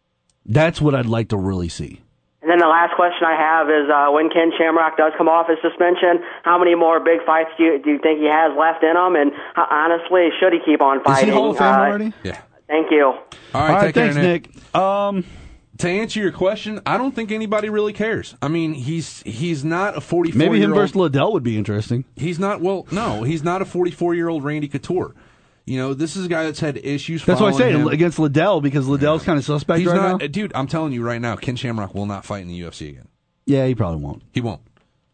That's what I'd like to really see. And then the last question I have is, uh, when Ken Shamrock does come off his suspension, how many more big fights do you, do you think he has left in him? And uh, honestly, should he keep on fighting? Is he Hall of Fame uh, already? Yeah. Thank you. All right, All right take thanks, care, Nick. Nick. Um, to answer your question, I don't think anybody really cares. I mean, he's he's not a forty-four. Maybe him year old, versus Liddell would be interesting. He's not. Well, no, he's not a forty-four-year-old Randy Couture. You know, this is a guy that's had issues. That's why I say him. against Liddell because Liddell's kind of suspect he's right not, now. Dude, I'm telling you right now, Ken Shamrock will not fight in the U F C again. Yeah, he probably won't. He won't.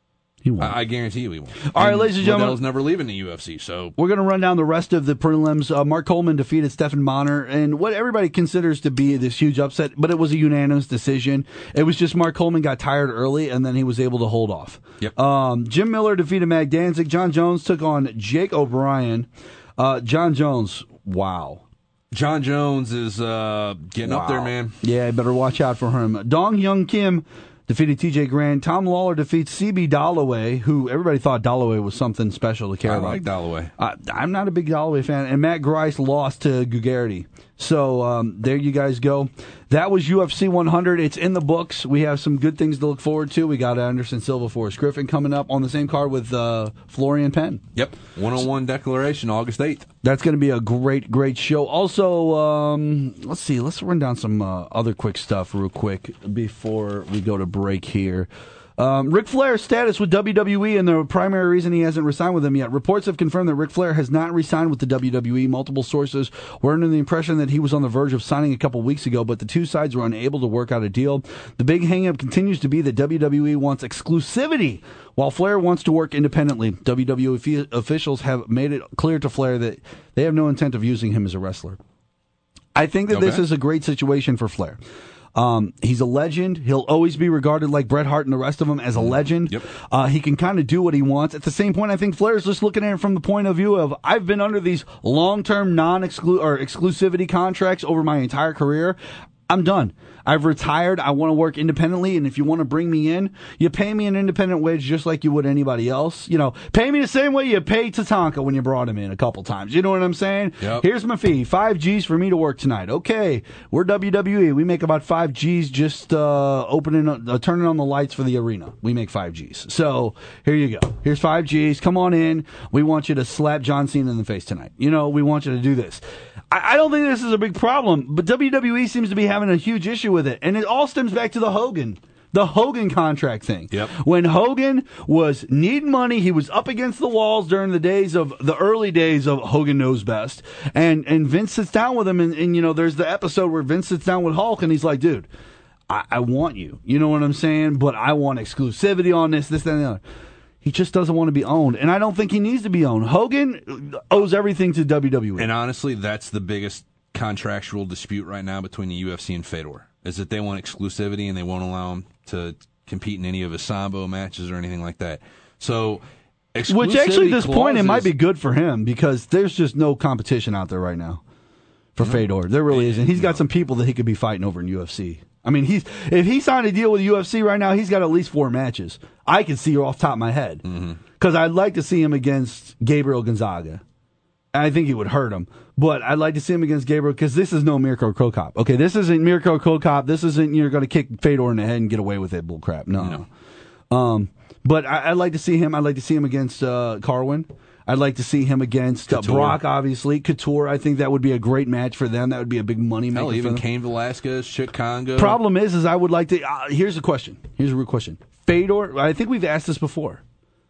He won't. I, I guarantee you he won't. All right, and ladies and gentlemen. Liddell's never leaving the U F C, so. We're going to run down the rest of the prelims. Uh, Mark Coleman defeated Stephan Bonner and what everybody considers to be this huge upset, but it was a unanimous decision. It was just Mark Coleman got tired early, and then he was able to hold off. Yep. Um, Jim Miller defeated Mac Danzig. John Jones took on Jake O'Brien. Uh, John Jones, wow. John Jones is uh, getting wow. up there, man. Yeah, better watch out for him. Dong Hyun Kim defeated T J Grant. Tom Lawler defeats C B Dalloway, who everybody thought Dalloway was something special to care I about. I like Dalloway. Uh, I'm not a big Dalloway fan. And Matt Grice lost to Gugarity. So um, there you guys go. That was U F C one hundred. It's in the books. We have some good things to look forward to. We got Anderson Silva, Forrest Griffin coming up on the same card with uh, Florian Penn. Yep. one-on-one declaration, August eighth. That's going to be a great, great show. Also, um, let's see. Let's run down some uh, other quick stuff real quick before we go to break here. Um, Ric Flair's status with W W E and the primary reason he hasn't re-signed with them yet. Reports have confirmed that Ric Flair has not re-signed with the W W E. Multiple sources were under the impression that he was on the verge of signing a couple weeks ago, but the two sides were unable to work out a deal. The big hang-up continues to be that W W E wants exclusivity, while Flair wants to work independently. W W E officials have made it clear to Flair that they have no intent of using him as a wrestler. I think that Okay. this is a great situation for Flair. Um, he's a legend. He'll always be regarded like Bret Hart and the rest of them as a legend. Yep. Uh, he can kind of do what he wants. At the same point, I think Flair's just looking at it from the point of view of I've been under these long-term non-exclu or exclusivity contracts over my entire career. I'm done. I've retired. I want to work independently, and if you want to bring me in, you pay me an independent wage just like you would anybody else. You know, pay me the same way you pay Tatanka when you brought him in a couple times. You know what I'm saying? Yep. Here's my fee, five G's for me to work tonight. Okay, we're W W E. We make about five G's just uh, opening, uh, turning on the lights for the arena. We make five G's. So here you go. Here's five G's. Come on in. We want you to slap John Cena in the face tonight. You know, we want you to do this. I, I don't think this is a big problem, but W W E seems to be having a huge issue with it, and it all stems back to the Hogan. The Hogan contract thing. Yep. When Hogan was needing money, he was up against the walls during the days of the early days of Hogan Knows Best. And and Vince sits down with him, and, and you know, there's the episode where Vince sits down with Hulk, and he's like, dude, I, I want you. You know what I'm saying? But I want exclusivity on this, this, that, and the other. He just doesn't want to be owned, and I don't think he needs to be owned. Hogan owes everything to W W E. And honestly, that's the biggest contractual dispute right now between the U F C and Fedor, is that they want exclusivity and they won't allow him to compete in any of his Sambo matches or anything like that. So, which actually, at this clauses, point, it might be good for him because there's just no competition out there right now for no. Fedor. There really isn't. He's got no. some people that he could be fighting over in U F C. I mean, he's if he signed a deal with U F C right now, he's got at least four matches. I can see off the top of my head because mm-hmm. I'd like to see him against Gabriel Gonzaga. I think he would hurt him, but I'd like to see him against Gabriel because this is no Mirko Cro Cop. Okay, this isn't Mirko Cro Cop. This isn't you're going to kick Fedor in the head and get away with it bull crap. No. no. Um, but I, I'd like to see him. I'd like to see him against uh, Carwin. I'd like to see him against uh, Brock, obviously. Couture, I think that would be a great match for them. That would be a big money maker. Hell, even for them. Cain Velasquez, Chick Congo. Problem is, is I would like to. Uh, here's a question. Here's a real question. Fedor. I think we've asked this before.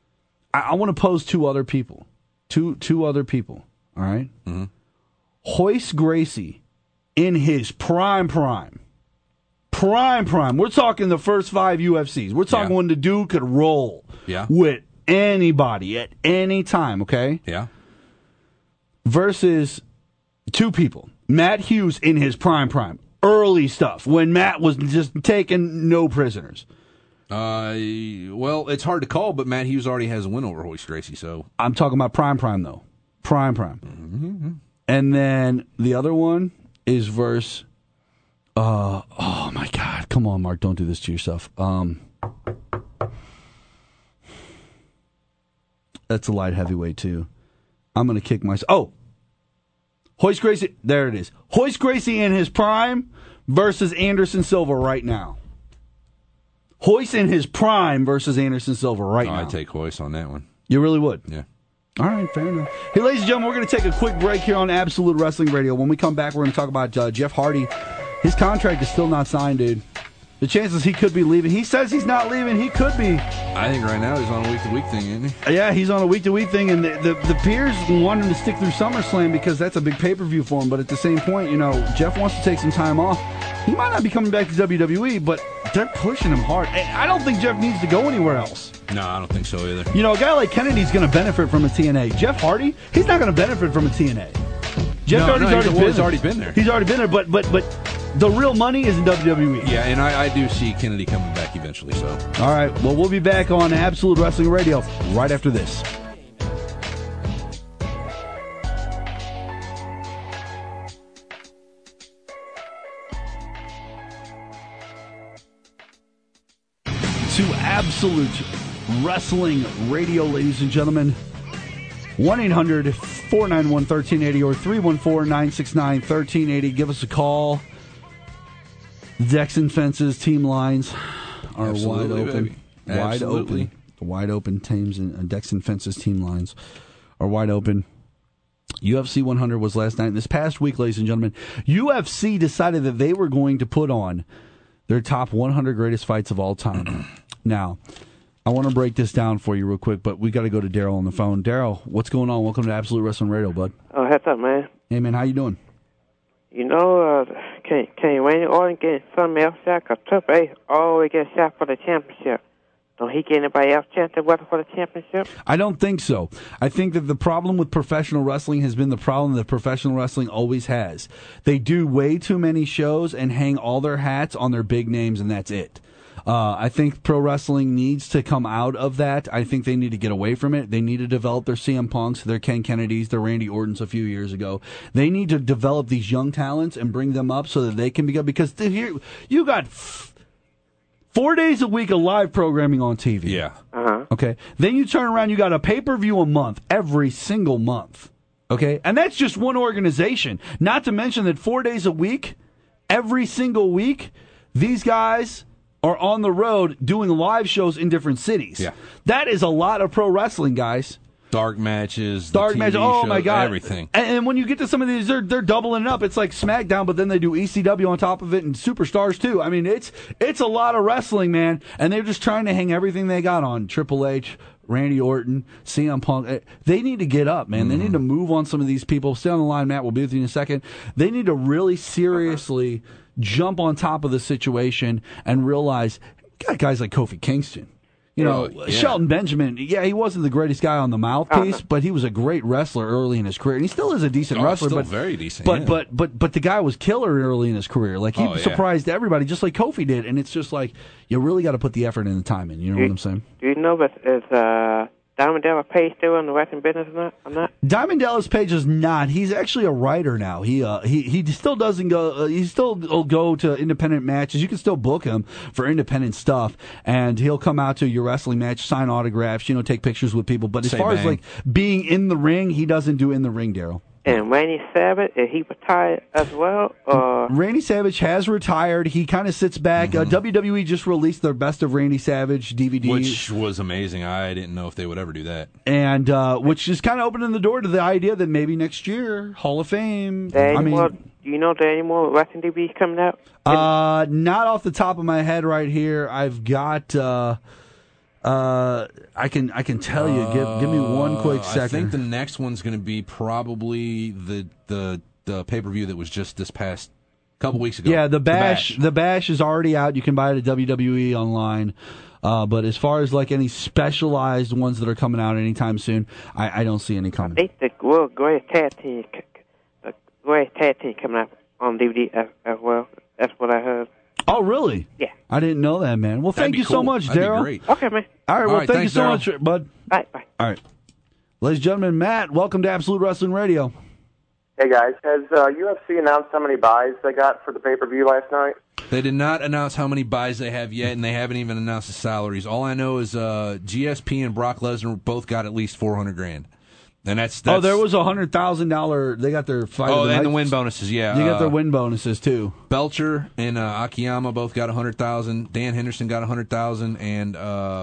I, I want to pose two other people. Two two other people. All right. Mm-hmm. Hoist Gracie in his prime prime. Prime prime. We're talking the first five U F Cs. We're talking yeah. when the dude could roll yeah. with anybody at any time, okay? Yeah. Versus two people. Matt Hughes in his prime prime. Early stuff. When Matt was just taking no prisoners. Uh, well, it's hard to call, but Matt Hughes already has a win over Hoist Gracie, so. I'm talking about prime prime, though. Prime prime. Mm-hmm. And then the other one is verse. Uh, oh, my God. Come on, Mark. Don't do this to yourself. Um, that's a light heavyweight, too. I'm going to kick myself. Oh! Hoist Gracie. There it is. Hoist Gracie in his prime versus Anderson Silva right now. Hoist in his prime versus Anderson Silva right oh, now. I'd take Hoist on that one. You really would? Yeah. All right, fair enough. Hey, ladies and gentlemen, we're going to take a quick break here on Absolute Wrestling Radio. When we come back, we're going to talk about uh, Jeff Hardy. His contract is still not signed, dude. The chances he could be leaving. He says he's not leaving. He could be. I think right now he's on a week-to-week thing, isn't he? Yeah, he's on a week-to-week thing, and the, the, the peers want him to stick through SummerSlam because that's a big pay-per-view for him. But at the same point, you know, Jeff wants to take some time off. He might not be coming back to W W E, but they're pushing him hard. I don't think Jeff needs to go anywhere else. No, I don't think so either. You know, a guy like Kennedy's going to benefit from a T N A. Jeff Hardy, he's not going to benefit from a T N A. Jeff no, Hardy's no, already, he's, been he's already been there. He's already been there, but but but the real money is in W W E. Yeah, and I, I do see Kennedy coming back eventually. So, all right. Well, we'll be back on Absolute Wrestling Radio right after this. To Absolute Wrestling Radio, ladies and gentlemen. one eight hundred four nine one one three eight zero or three one four nine six nine one three eight zero. Give us a call. Decks and Fences team lines are Absolutely, wide open. Baby. Wide Absolutely. open. The wide open teams and uh, Decks and Fences team lines are wide open. U F C one hundred was last night. This past week, ladies and gentlemen, U F C decided that they were going to put on their top one hundred greatest fights of all time. Now, I want to break this down for you real quick, but we got to go to Daryl on the phone. Daryl, what's going on? Welcome to Absolute Wrestling Radio, bud. Oh, what's up, man? Hey, man, how you doing? You know, uh, can can Randy Orton get something else out? Because Triple H always gets shot for the championship. don't he get anybody else a chance to work for the championship? I don't think so. I think that the problem with professional wrestling has been the problem that professional wrestling always has. They do way too many shows and hang all their hats on their big names, and that's it. Uh, I think pro wrestling needs to come out of that. I think they need to get away from it. They need to develop their C M Punks, their Ken Kennedys, their Randy Ortons a few years ago. They need to develop these young talents and bring them up so that they can become, because here you got f- four days a week of live programming on T V. Yeah. Uh-huh. Okay. Then you turn around, you got a pay-per-view a month, every single month. Okay. And that's just one organization. Not to mention that four days a week, every single week, these guys are on the road doing live shows in different cities. Yeah. That is a lot of pro wrestling, guys. Dark matches, Dark the T V matches. Oh shows, my God, everything. And, and when you get to some of these, they're they're doubling it up. It's like SmackDown, but then they do E C W on top of it and Superstars too. I mean, it's it's a lot of wrestling, man. And they're just trying to hang everything they got on Triple H, Randy Orton, C M Punk. They need to get up, man. Mm-hmm. They need to move on some of these people. Stay on the line, Matt. We'll be with you in a second. They need to really seriously jump on top of the situation and realize, got guys like Kofi Kingston. You know, oh, yeah. Shelton Benjamin, yeah, he wasn't the greatest guy on the mouthpiece, uh-huh. but he was a great wrestler early in his career, and he still is a decent oh, wrestler. Still but very decent. But yeah. but but but the guy was killer early in his career. Like he oh, yeah. surprised everybody, just like Kofi did. And it's just like you really got to put the effort and the time in. You know do, what I'm saying? Do you know if is uh, Diamond Dallas Page still in the wrestling business or not? Or not? Diamond Dallas Page is not. He's actually a writer now. He uh, he he still doesn't go. Uh, he still will go to independent matches. You can still book him for independent stuff, and he'll come out to your wrestling match, sign autographs, you know, take pictures with people. But as Say far bang. as like being in the ring, he doesn't do in the ring, Daryl. And Randy Savage, is he retired as well? Or? Randy Savage has retired. He kind of sits back. Mm-hmm. Uh, W W E just released their Best of Randy Savage D V D. Which was amazing. I didn't know if they would ever do that. And uh, which is kind of opening the door to the idea that maybe next year, Hall of Fame. There I any mean, more, do you know there any more wrestling D V Ds coming out? uh, not off the top of my head right here. I've got... Uh, Uh, I can I can tell you. Give give me one quick second. I think the next one's going to be probably the the the pay per view that was just this past couple weeks ago. Yeah, the bash, the bash. The bash is already out. You can buy it at W W E online. Uh, but as far as like any specialized ones that are coming out anytime soon, I, I don't see any coming. I think the World Greatest Tag Team, the Greatest Tag Team coming out on D V D as, as well. That's what I heard. Oh, really? Yeah. I didn't know that, man. Well, That'd thank be you cool. so much, That'd be Daryl. great. Okay, man. All right, All well, right, thank thanks, you so Daryl. much, bud. Bye, bye. All right. Ladies and gentlemen, Matt, welcome to Absolute Wrestling Radio. Hey, guys. Has uh, U F C announced how many buys they got for the pay-per-view last night? They did not announce how many buys they have yet, and they haven't even announced the salaries. All I know is uh, G S P and Brock Lesnar both got at least four hundred grand. And that's, that's oh, there was a hundred thousand dollar. They got their fight. Oh, of the and the night. win bonuses, yeah. You got uh, their win bonuses too. Belcher and uh, Akiyama both got a hundred thousand. Dan Henderson got a hundred thousand, and uh,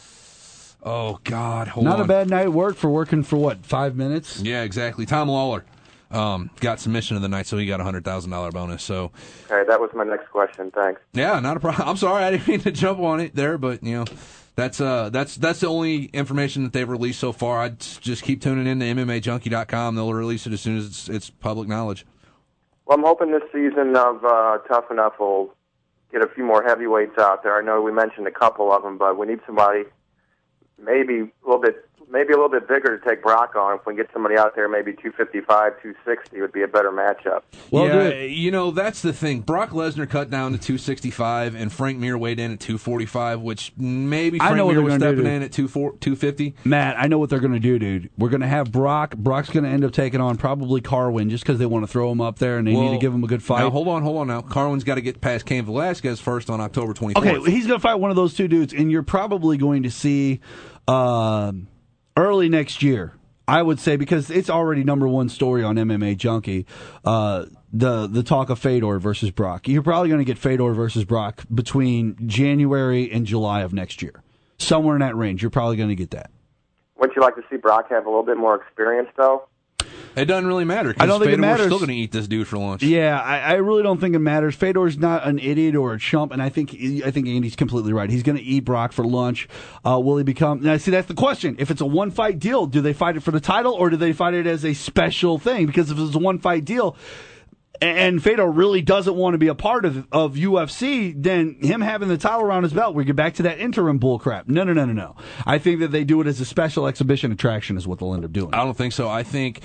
oh god, hold Not on. a bad night of work for working for what five minutes. Yeah, exactly. Tom Lawler um, got submission of the night, so he got a hundred thousand dollar bonus. So Okay, that was my next question. Thanks. yeah, not a problem. I'm sorry, I didn't mean to jump on it there, but you know. That's uh that's that's the only information that they've released so far. I'd just keep tuning in to M M A Junkie dot com. They'll release it as soon as it's, it's public knowledge. Well, I'm hoping this season of uh, Tough Enough will get a few more heavyweights out there. I know we mentioned a couple of them, but we need somebody maybe a little bit maybe a little bit bigger to take Brock on. If we can get somebody out there, maybe two fifty-five, two sixty would be a better matchup. Well, yeah, you know, that's the thing. Brock Lesnar cut down to two sixty-five, and Frank Mir weighed in at two forty-five, which maybe Frank I know what Mir they're was gonna stepping do, in at two fifty. Matt, I know what they're going to do, dude. We're going to have Brock. Brock's going to end up taking on probably Carwin just because they want to throw him up there and they Well, need to give him a good fight. Now, hold on, hold on now. Carwin's got to get past Cain Velasquez first on October twenty-fourth. Okay, he's going to fight one of those two dudes, and you're probably going to see uh, early next year, I would say, because it's already number one story on M M A Junkie, uh, the the talk of Fedor versus Brock. You're probably going to get Fedor versus Brock between January and July of next year. Somewhere in that range, you're probably going to get that. Wouldn't you like to see Brock have a little bit more experience, though? It doesn't really matter I because don't think it Fedor's matters. still going to eat this dude for lunch. Yeah, I, I really don't think it matters. Fedor's not an idiot or a chump, and I think I think Andy's completely right. He's going to eat Brock for lunch. Uh, will he become? Now, see, that's the question. If it's a one fight deal, do they fight it for the title or do they fight it as a special thing? Because if it's a one fight deal, and Fedor really doesn't want to be a part of, of U F C, then him having the title around his belt, we get back to that interim bull crap. No, no, no, no, no. I think that they do it as a special exhibition attraction is what they'll end up doing. I don't think so. I think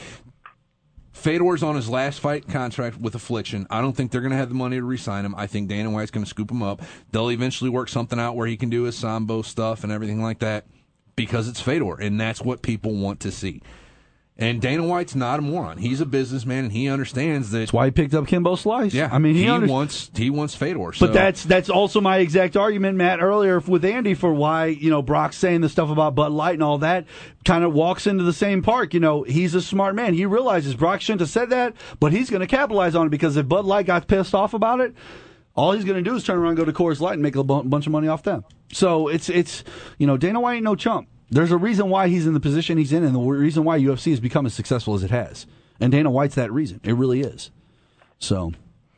Fedor's on his last fight contract with Affliction. I don't think they're going to have the money to re-sign him. I think Dana White's going to scoop him up. They'll eventually work something out where he can do his Sambo stuff and everything like that because it's Fedor, and that's what people want to see. And Dana White's not a moron. He's a businessman, and he understands that. That's why he picked up Kimbo Slice. Yeah, I mean, he, he under- wants he wants Fedor. So. But that's that's also my exact argument, Matt, earlier with Andy for why you know Brock's saying the stuff about Bud Light and all that kind of walks into the same park. You know, he's a smart man. He realizes Brock shouldn't have said that, but he's going to capitalize on it because if Bud Light got pissed off about it, all he's going to do is turn around and go to Coors Light and make a bu- bunch of money off them. So it's it's you know Dana White ain't no chump. There's a reason why he's in the position he's in, and the reason why U F C has become as successful as it has. And Dana White's that reason. It really is. So,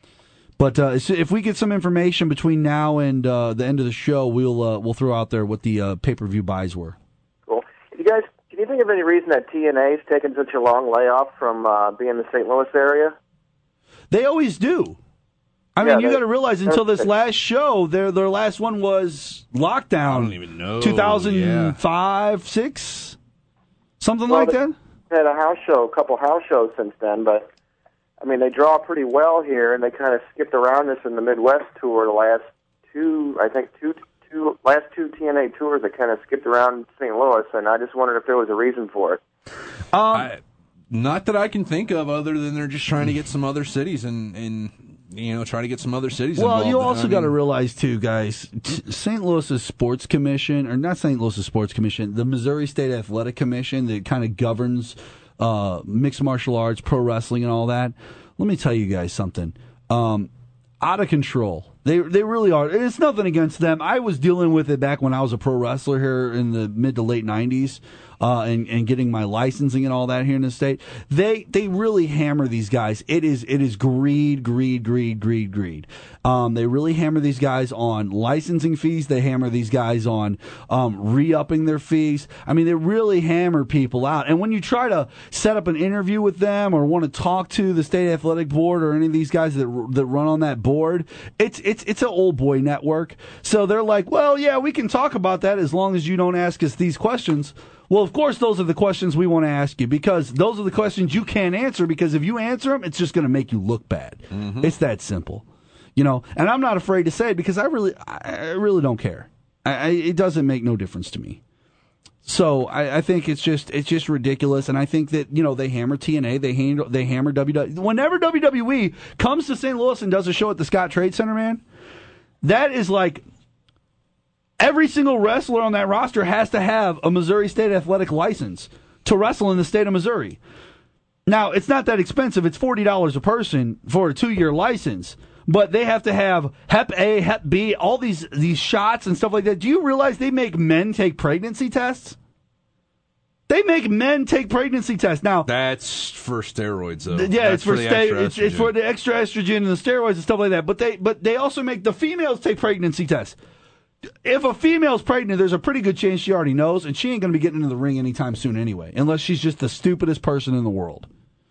but uh, if we get some information between now and uh, the end of the show, we'll uh, we'll throw out there what the uh, pay-per-view buys were. Cool. You guys, can you think of any reason that T N A's taken such a long layoff from uh, being in the Saint Louis area? They always do. I Yeah, mean, you they- got to realize until this last show, their their last one was lockdown. I don't even know. two thousand five, six, something Well, like they that. Had a house show, a couple house shows since then, but I mean, they draw pretty well here, and they kind of skipped around this in the Midwest tour the last two, I think two, two last two T N A tours. They kind of skipped around Saint Louis, and I just wondered if there was a reason for it. Um, I, not that I can think of, other than they're just trying to get some other cities and and you know try to get some other cities. Well, involved. you also I got to mean, realize too, guys. T- Saint Louis's Sports Commission, or not Saint Louis's Sports Commission, the Missouri State Athletic Commission that kind of governs uh, mixed martial arts, pro wrestling, and all that. Let me tell you guys something. Um, out of control. They they really are. It's nothing against them. I was dealing with it back when I was a pro wrestler here in the mid to late nineties, uh, and and getting my licensing and all that here in the state. They they really hammer these guys. It is it is greed, greed, greed, greed, greed. Um, they really hammer these guys on licensing fees. They hammer these guys on um, re-upping their fees. I mean, they really hammer people out. And when you try to set up an interview with them or want to talk to the state athletic board or any of these guys that that run on that board, it's it's it's an old boy network. So they're like, well, yeah, we can talk about that as long as you don't ask us these questions. Well, of course, those are the questions we want to ask you because those are the questions you can't answer because if you answer them, it's just going to make you look bad. Mm-hmm. It's that simple. You know, and I'm not afraid to say it because I really, I really don't care. I, I, it doesn't make no difference to me. So I, I think it's just, it's just ridiculous. And I think that, you know, they hammer T N A, they handle, they hammer W W E. Whenever W W E comes to Saint Louis and does a show at the Scott Trade Center, man, that is like every single wrestler on that roster has to have a Missouri State athletic license to wrestle in the state of Missouri. Now, it's not that expensive. It's forty dollars a person for a two-year license. But they have to have Hep A, Hep B, all these these shots and stuff like that. Do you realize they make men take pregnancy tests? They make men take pregnancy tests. Now that's for steroids, though. Yeah, that's it's for, for sta- it's, it's for the extra estrogen and the steroids and stuff like that. But they but they also make the females take pregnancy tests. If a female's pregnant, there's a pretty good chance she already knows, and she ain't going to be getting into the ring anytime soon anyway, unless she's just the stupidest person in the world.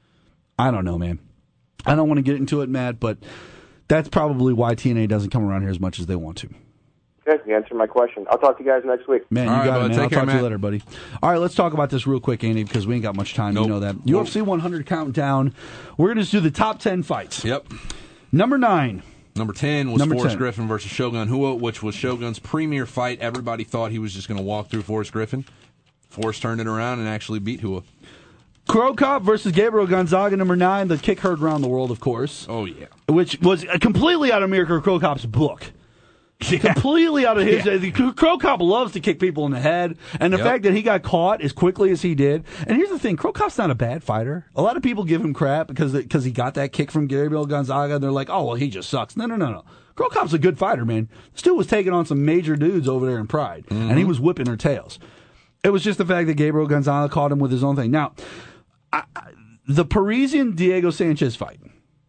I don't know, man. I don't want to get into it, Matt, but that's probably why T N A doesn't come around here as much as they want to. Okay, you answered my question. I'll talk to you guys next week. Man, you All right, got bud. it, man. Take I'll care, talk to Matt. you later, buddy. All right, let's talk about this real quick, Andy, because we ain't got much time. Nope. You know that. Nope. U F C one hundred countdown. We're going to do the top ten fights. Yep. Number nine. Number ten was Number Forrest ten. Griffin versus Shogun Rua, which was Shogun's premier fight. Everybody thought he was just going to walk through Forrest Griffin. Forrest turned it around and actually beat Rua. Crow Cop versus Gabriel Gonzaga, number nine. The kick heard around the world, of course. Oh, yeah. Which was completely out of Mirko Crow Cop's book. Yeah. Completely out of his. Yeah. The Crow Cop loves to kick people in the head, and the Yep. fact that he got caught as quickly as he did. And here's the thing: Crow Cop's not a bad fighter. A lot of people give him crap because because he got that kick from Gabriel Gonzaga, and they're like, "Oh, well, he just sucks." No, no, no, no. Crow Cop's a good fighter, man. This dude was taking on some major dudes over there in Pride, mm-hmm. and he was whipping their tails. It was just the fact that Gabriel Gonzaga caught him with his own thing. Now, I, I, the Parisian Diego Sanchez fight.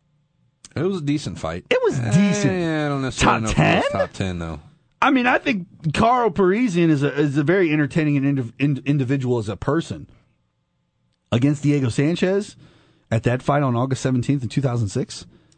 It was a decent fight. It was decent. Eh, I don't necessarily Top know if it ten? was top ten, though. I mean, I think Carl Parisian is a is a very entertaining and indiv- in, individual as a person. Against Diego Sanchez at that fight on August seventeenth in two thousand six,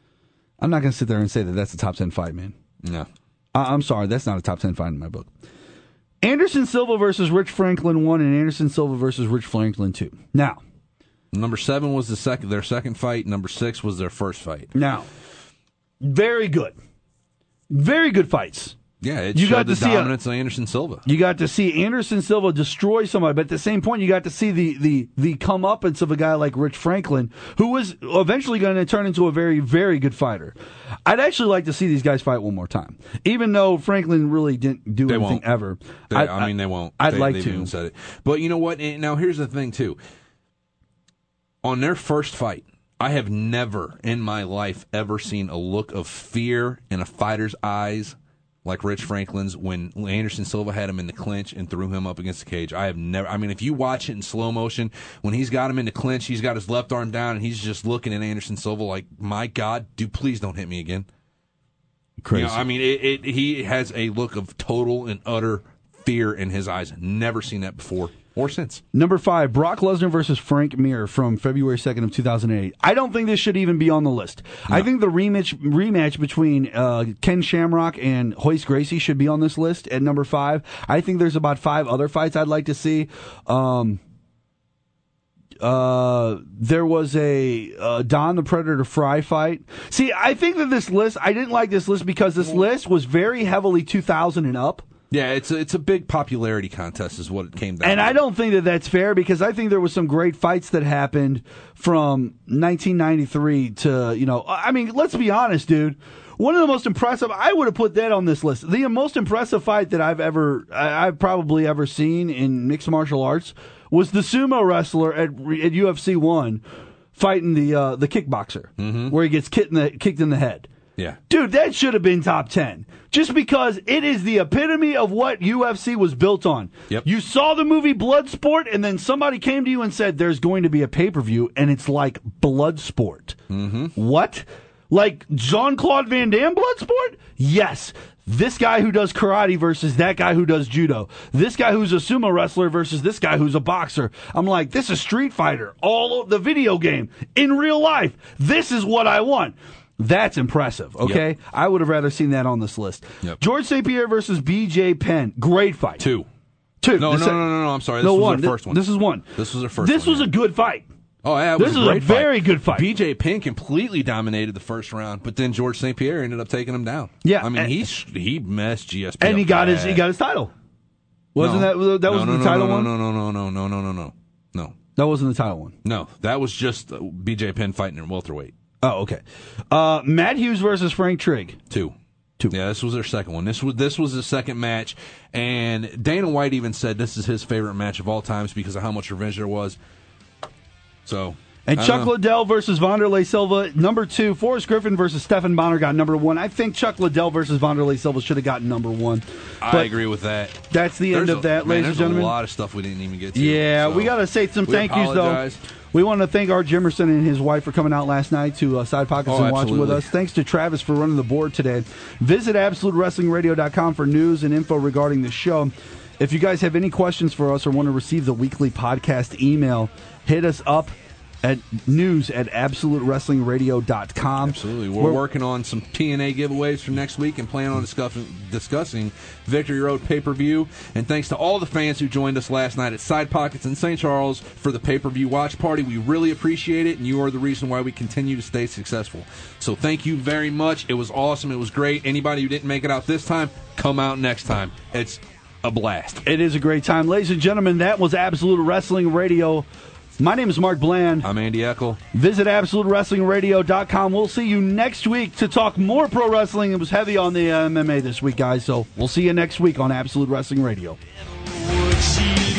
I'm not going to sit there and say that that's a top ten fight, man. No. I- I'm sorry, that's not a top ten fight in my book. Anderson Silva versus Rich Franklin one and Anderson Silva versus Rich Franklin two. Now, number seven was the second their second fight. Number six was their first fight. Now, very good, very good fights. Yeah, it you showed got the to see dominance of Anderson Silva. You got to see Anderson Silva destroy somebody, but at the same point, you got to see the the the comeuppance of a guy like Rich Franklin, who was eventually going to turn into a very, very good fighter. I'd actually like to see these guys fight one more time, even though Franklin really didn't do They anything won't. ever. They, I, I mean, they won't. I'd they, like they've to. even said it. But you know what? And now here's the thing too. On their first fight, I have never in my life ever seen a look of fear in a fighter's eyes like Rich Franklin's when Anderson Silva had him in the clinch and threw him up against the cage. I have never, I mean, if you watch it in slow motion, when he's got him in the clinch, he's got his left arm down and he's just looking at Anderson Silva like, my God, do please don't hit me again. Crazy. You know, I mean, it, it, he has a look of total and utter fear in his eyes. Never seen that before or since. Number five, Brock Lesnar versus Frank Mir from February second of two thousand eight. I don't think this should even be on the list. No. I think the rematch rematch between uh, Ken Shamrock and Hoist Gracie should be on this list at number five. I think there's about five other fights I'd like to see. Um, uh, there was a uh, Don the Predator Fry fight. See, I think that this list, I didn't like this list because this list was very heavily two thousand and up. Yeah, it's a, it's a big popularity contest is what it came down and to. I don't think that that's fair because I think there was some great fights that happened from nineteen ninety-three to, you know, I mean, let's be honest, dude. One of the most impressive, I would have put that on this list. The most impressive fight that I've ever, I've probably ever seen in mixed martial arts was the sumo wrestler at, at U F C one fighting the uh, the kickboxer, mm-hmm. where he gets kicked in the, kicked in the head. Yeah. Dude, that should have been top ten. Just because it is the epitome of what U F C was built on. Yep. You saw the movie Bloodsport, and then somebody came to you and said, there's going to be a pay-per-view, and it's like Bloodsport. Mm-hmm. What? Like Jean-Claude Van Damme Bloodsport? Yes. This guy who does karate versus that guy who does judo. This guy who's a sumo wrestler versus this guy who's a boxer. I'm like, this is Street Fighter. All the video game. In real life. This is what I want. That's impressive, okay? Yep. I would have rather seen that on this list. Yep. George Saint Pierre versus B J Penn. Great fight. Two. Two. No, no, This- no, no, no, no, I'm sorry. This no, was one. their first one. This is one. This was their first This one. was yeah. a good fight. Oh, yeah, it This was is a a great very fight. good fight. B J Penn completely dominated the first round, but then George Saint Pierre ended up taking him down. Yeah, I mean, and- he he messed G S P And up he got bad. his he got his title. Wasn't No. that that no, wasn't no, the no, title no, one? No, no, no, no, no, no, no, no, no. That wasn't the title one. No, that was just uh, B J Penn fighting in welterweight. Oh, okay. Uh, Matt Hughes versus Frank Trigg. Two. Two. Yeah, this was their second one. This was this was the second match, and Dana White even said this is his favorite match of all times because of how much revenge there was. So. And I Chuck don't know. Liddell versus Wanderlei Silva, number two. Forrest Griffin versus Stephan Bonner got number one. I think Chuck Liddell versus Wanderlei Silva should have gotten number one. I But agree with that. That's the end There's of a- that, man, ladies and there's gentlemen. a lot of stuff we didn't even get to. Yeah, so we got to say some we thank yous, though. apologize. We want to thank Art Jimerson and his wife for coming out last night to uh, Side Pockets Oh, and watching with absolutely. us. Thanks to Travis for running the board today. Visit absolute wrestling radio dot com for news and info regarding the show. If you guys have any questions for us or want to receive the weekly podcast email, hit us up at news at absolute wrestling radio dot com. Absolutely. We're, working on some T N A giveaways for next week and plan on discussing, discussing Victory Road pay-per-view. And thanks to all the fans who joined us last night at Side Pockets in Saint Charles for the pay-per-view watch party. We really appreciate it, and you are the reason why we continue to stay successful. So thank you very much. It was awesome. It was great. Anybody who didn't make it out this time, come out next time. It's a blast. It is a great time. Ladies and gentlemen, that was Absolute Wrestling Radio. My name is Mark Bland. I'm Andy Eckel. Visit absolute wrestling radio dot com. We'll see you next week to talk more pro wrestling. It was heavy on the uh, M M A this week, guys, so we'll see you next week on Absolute Wrestling Radio. Would she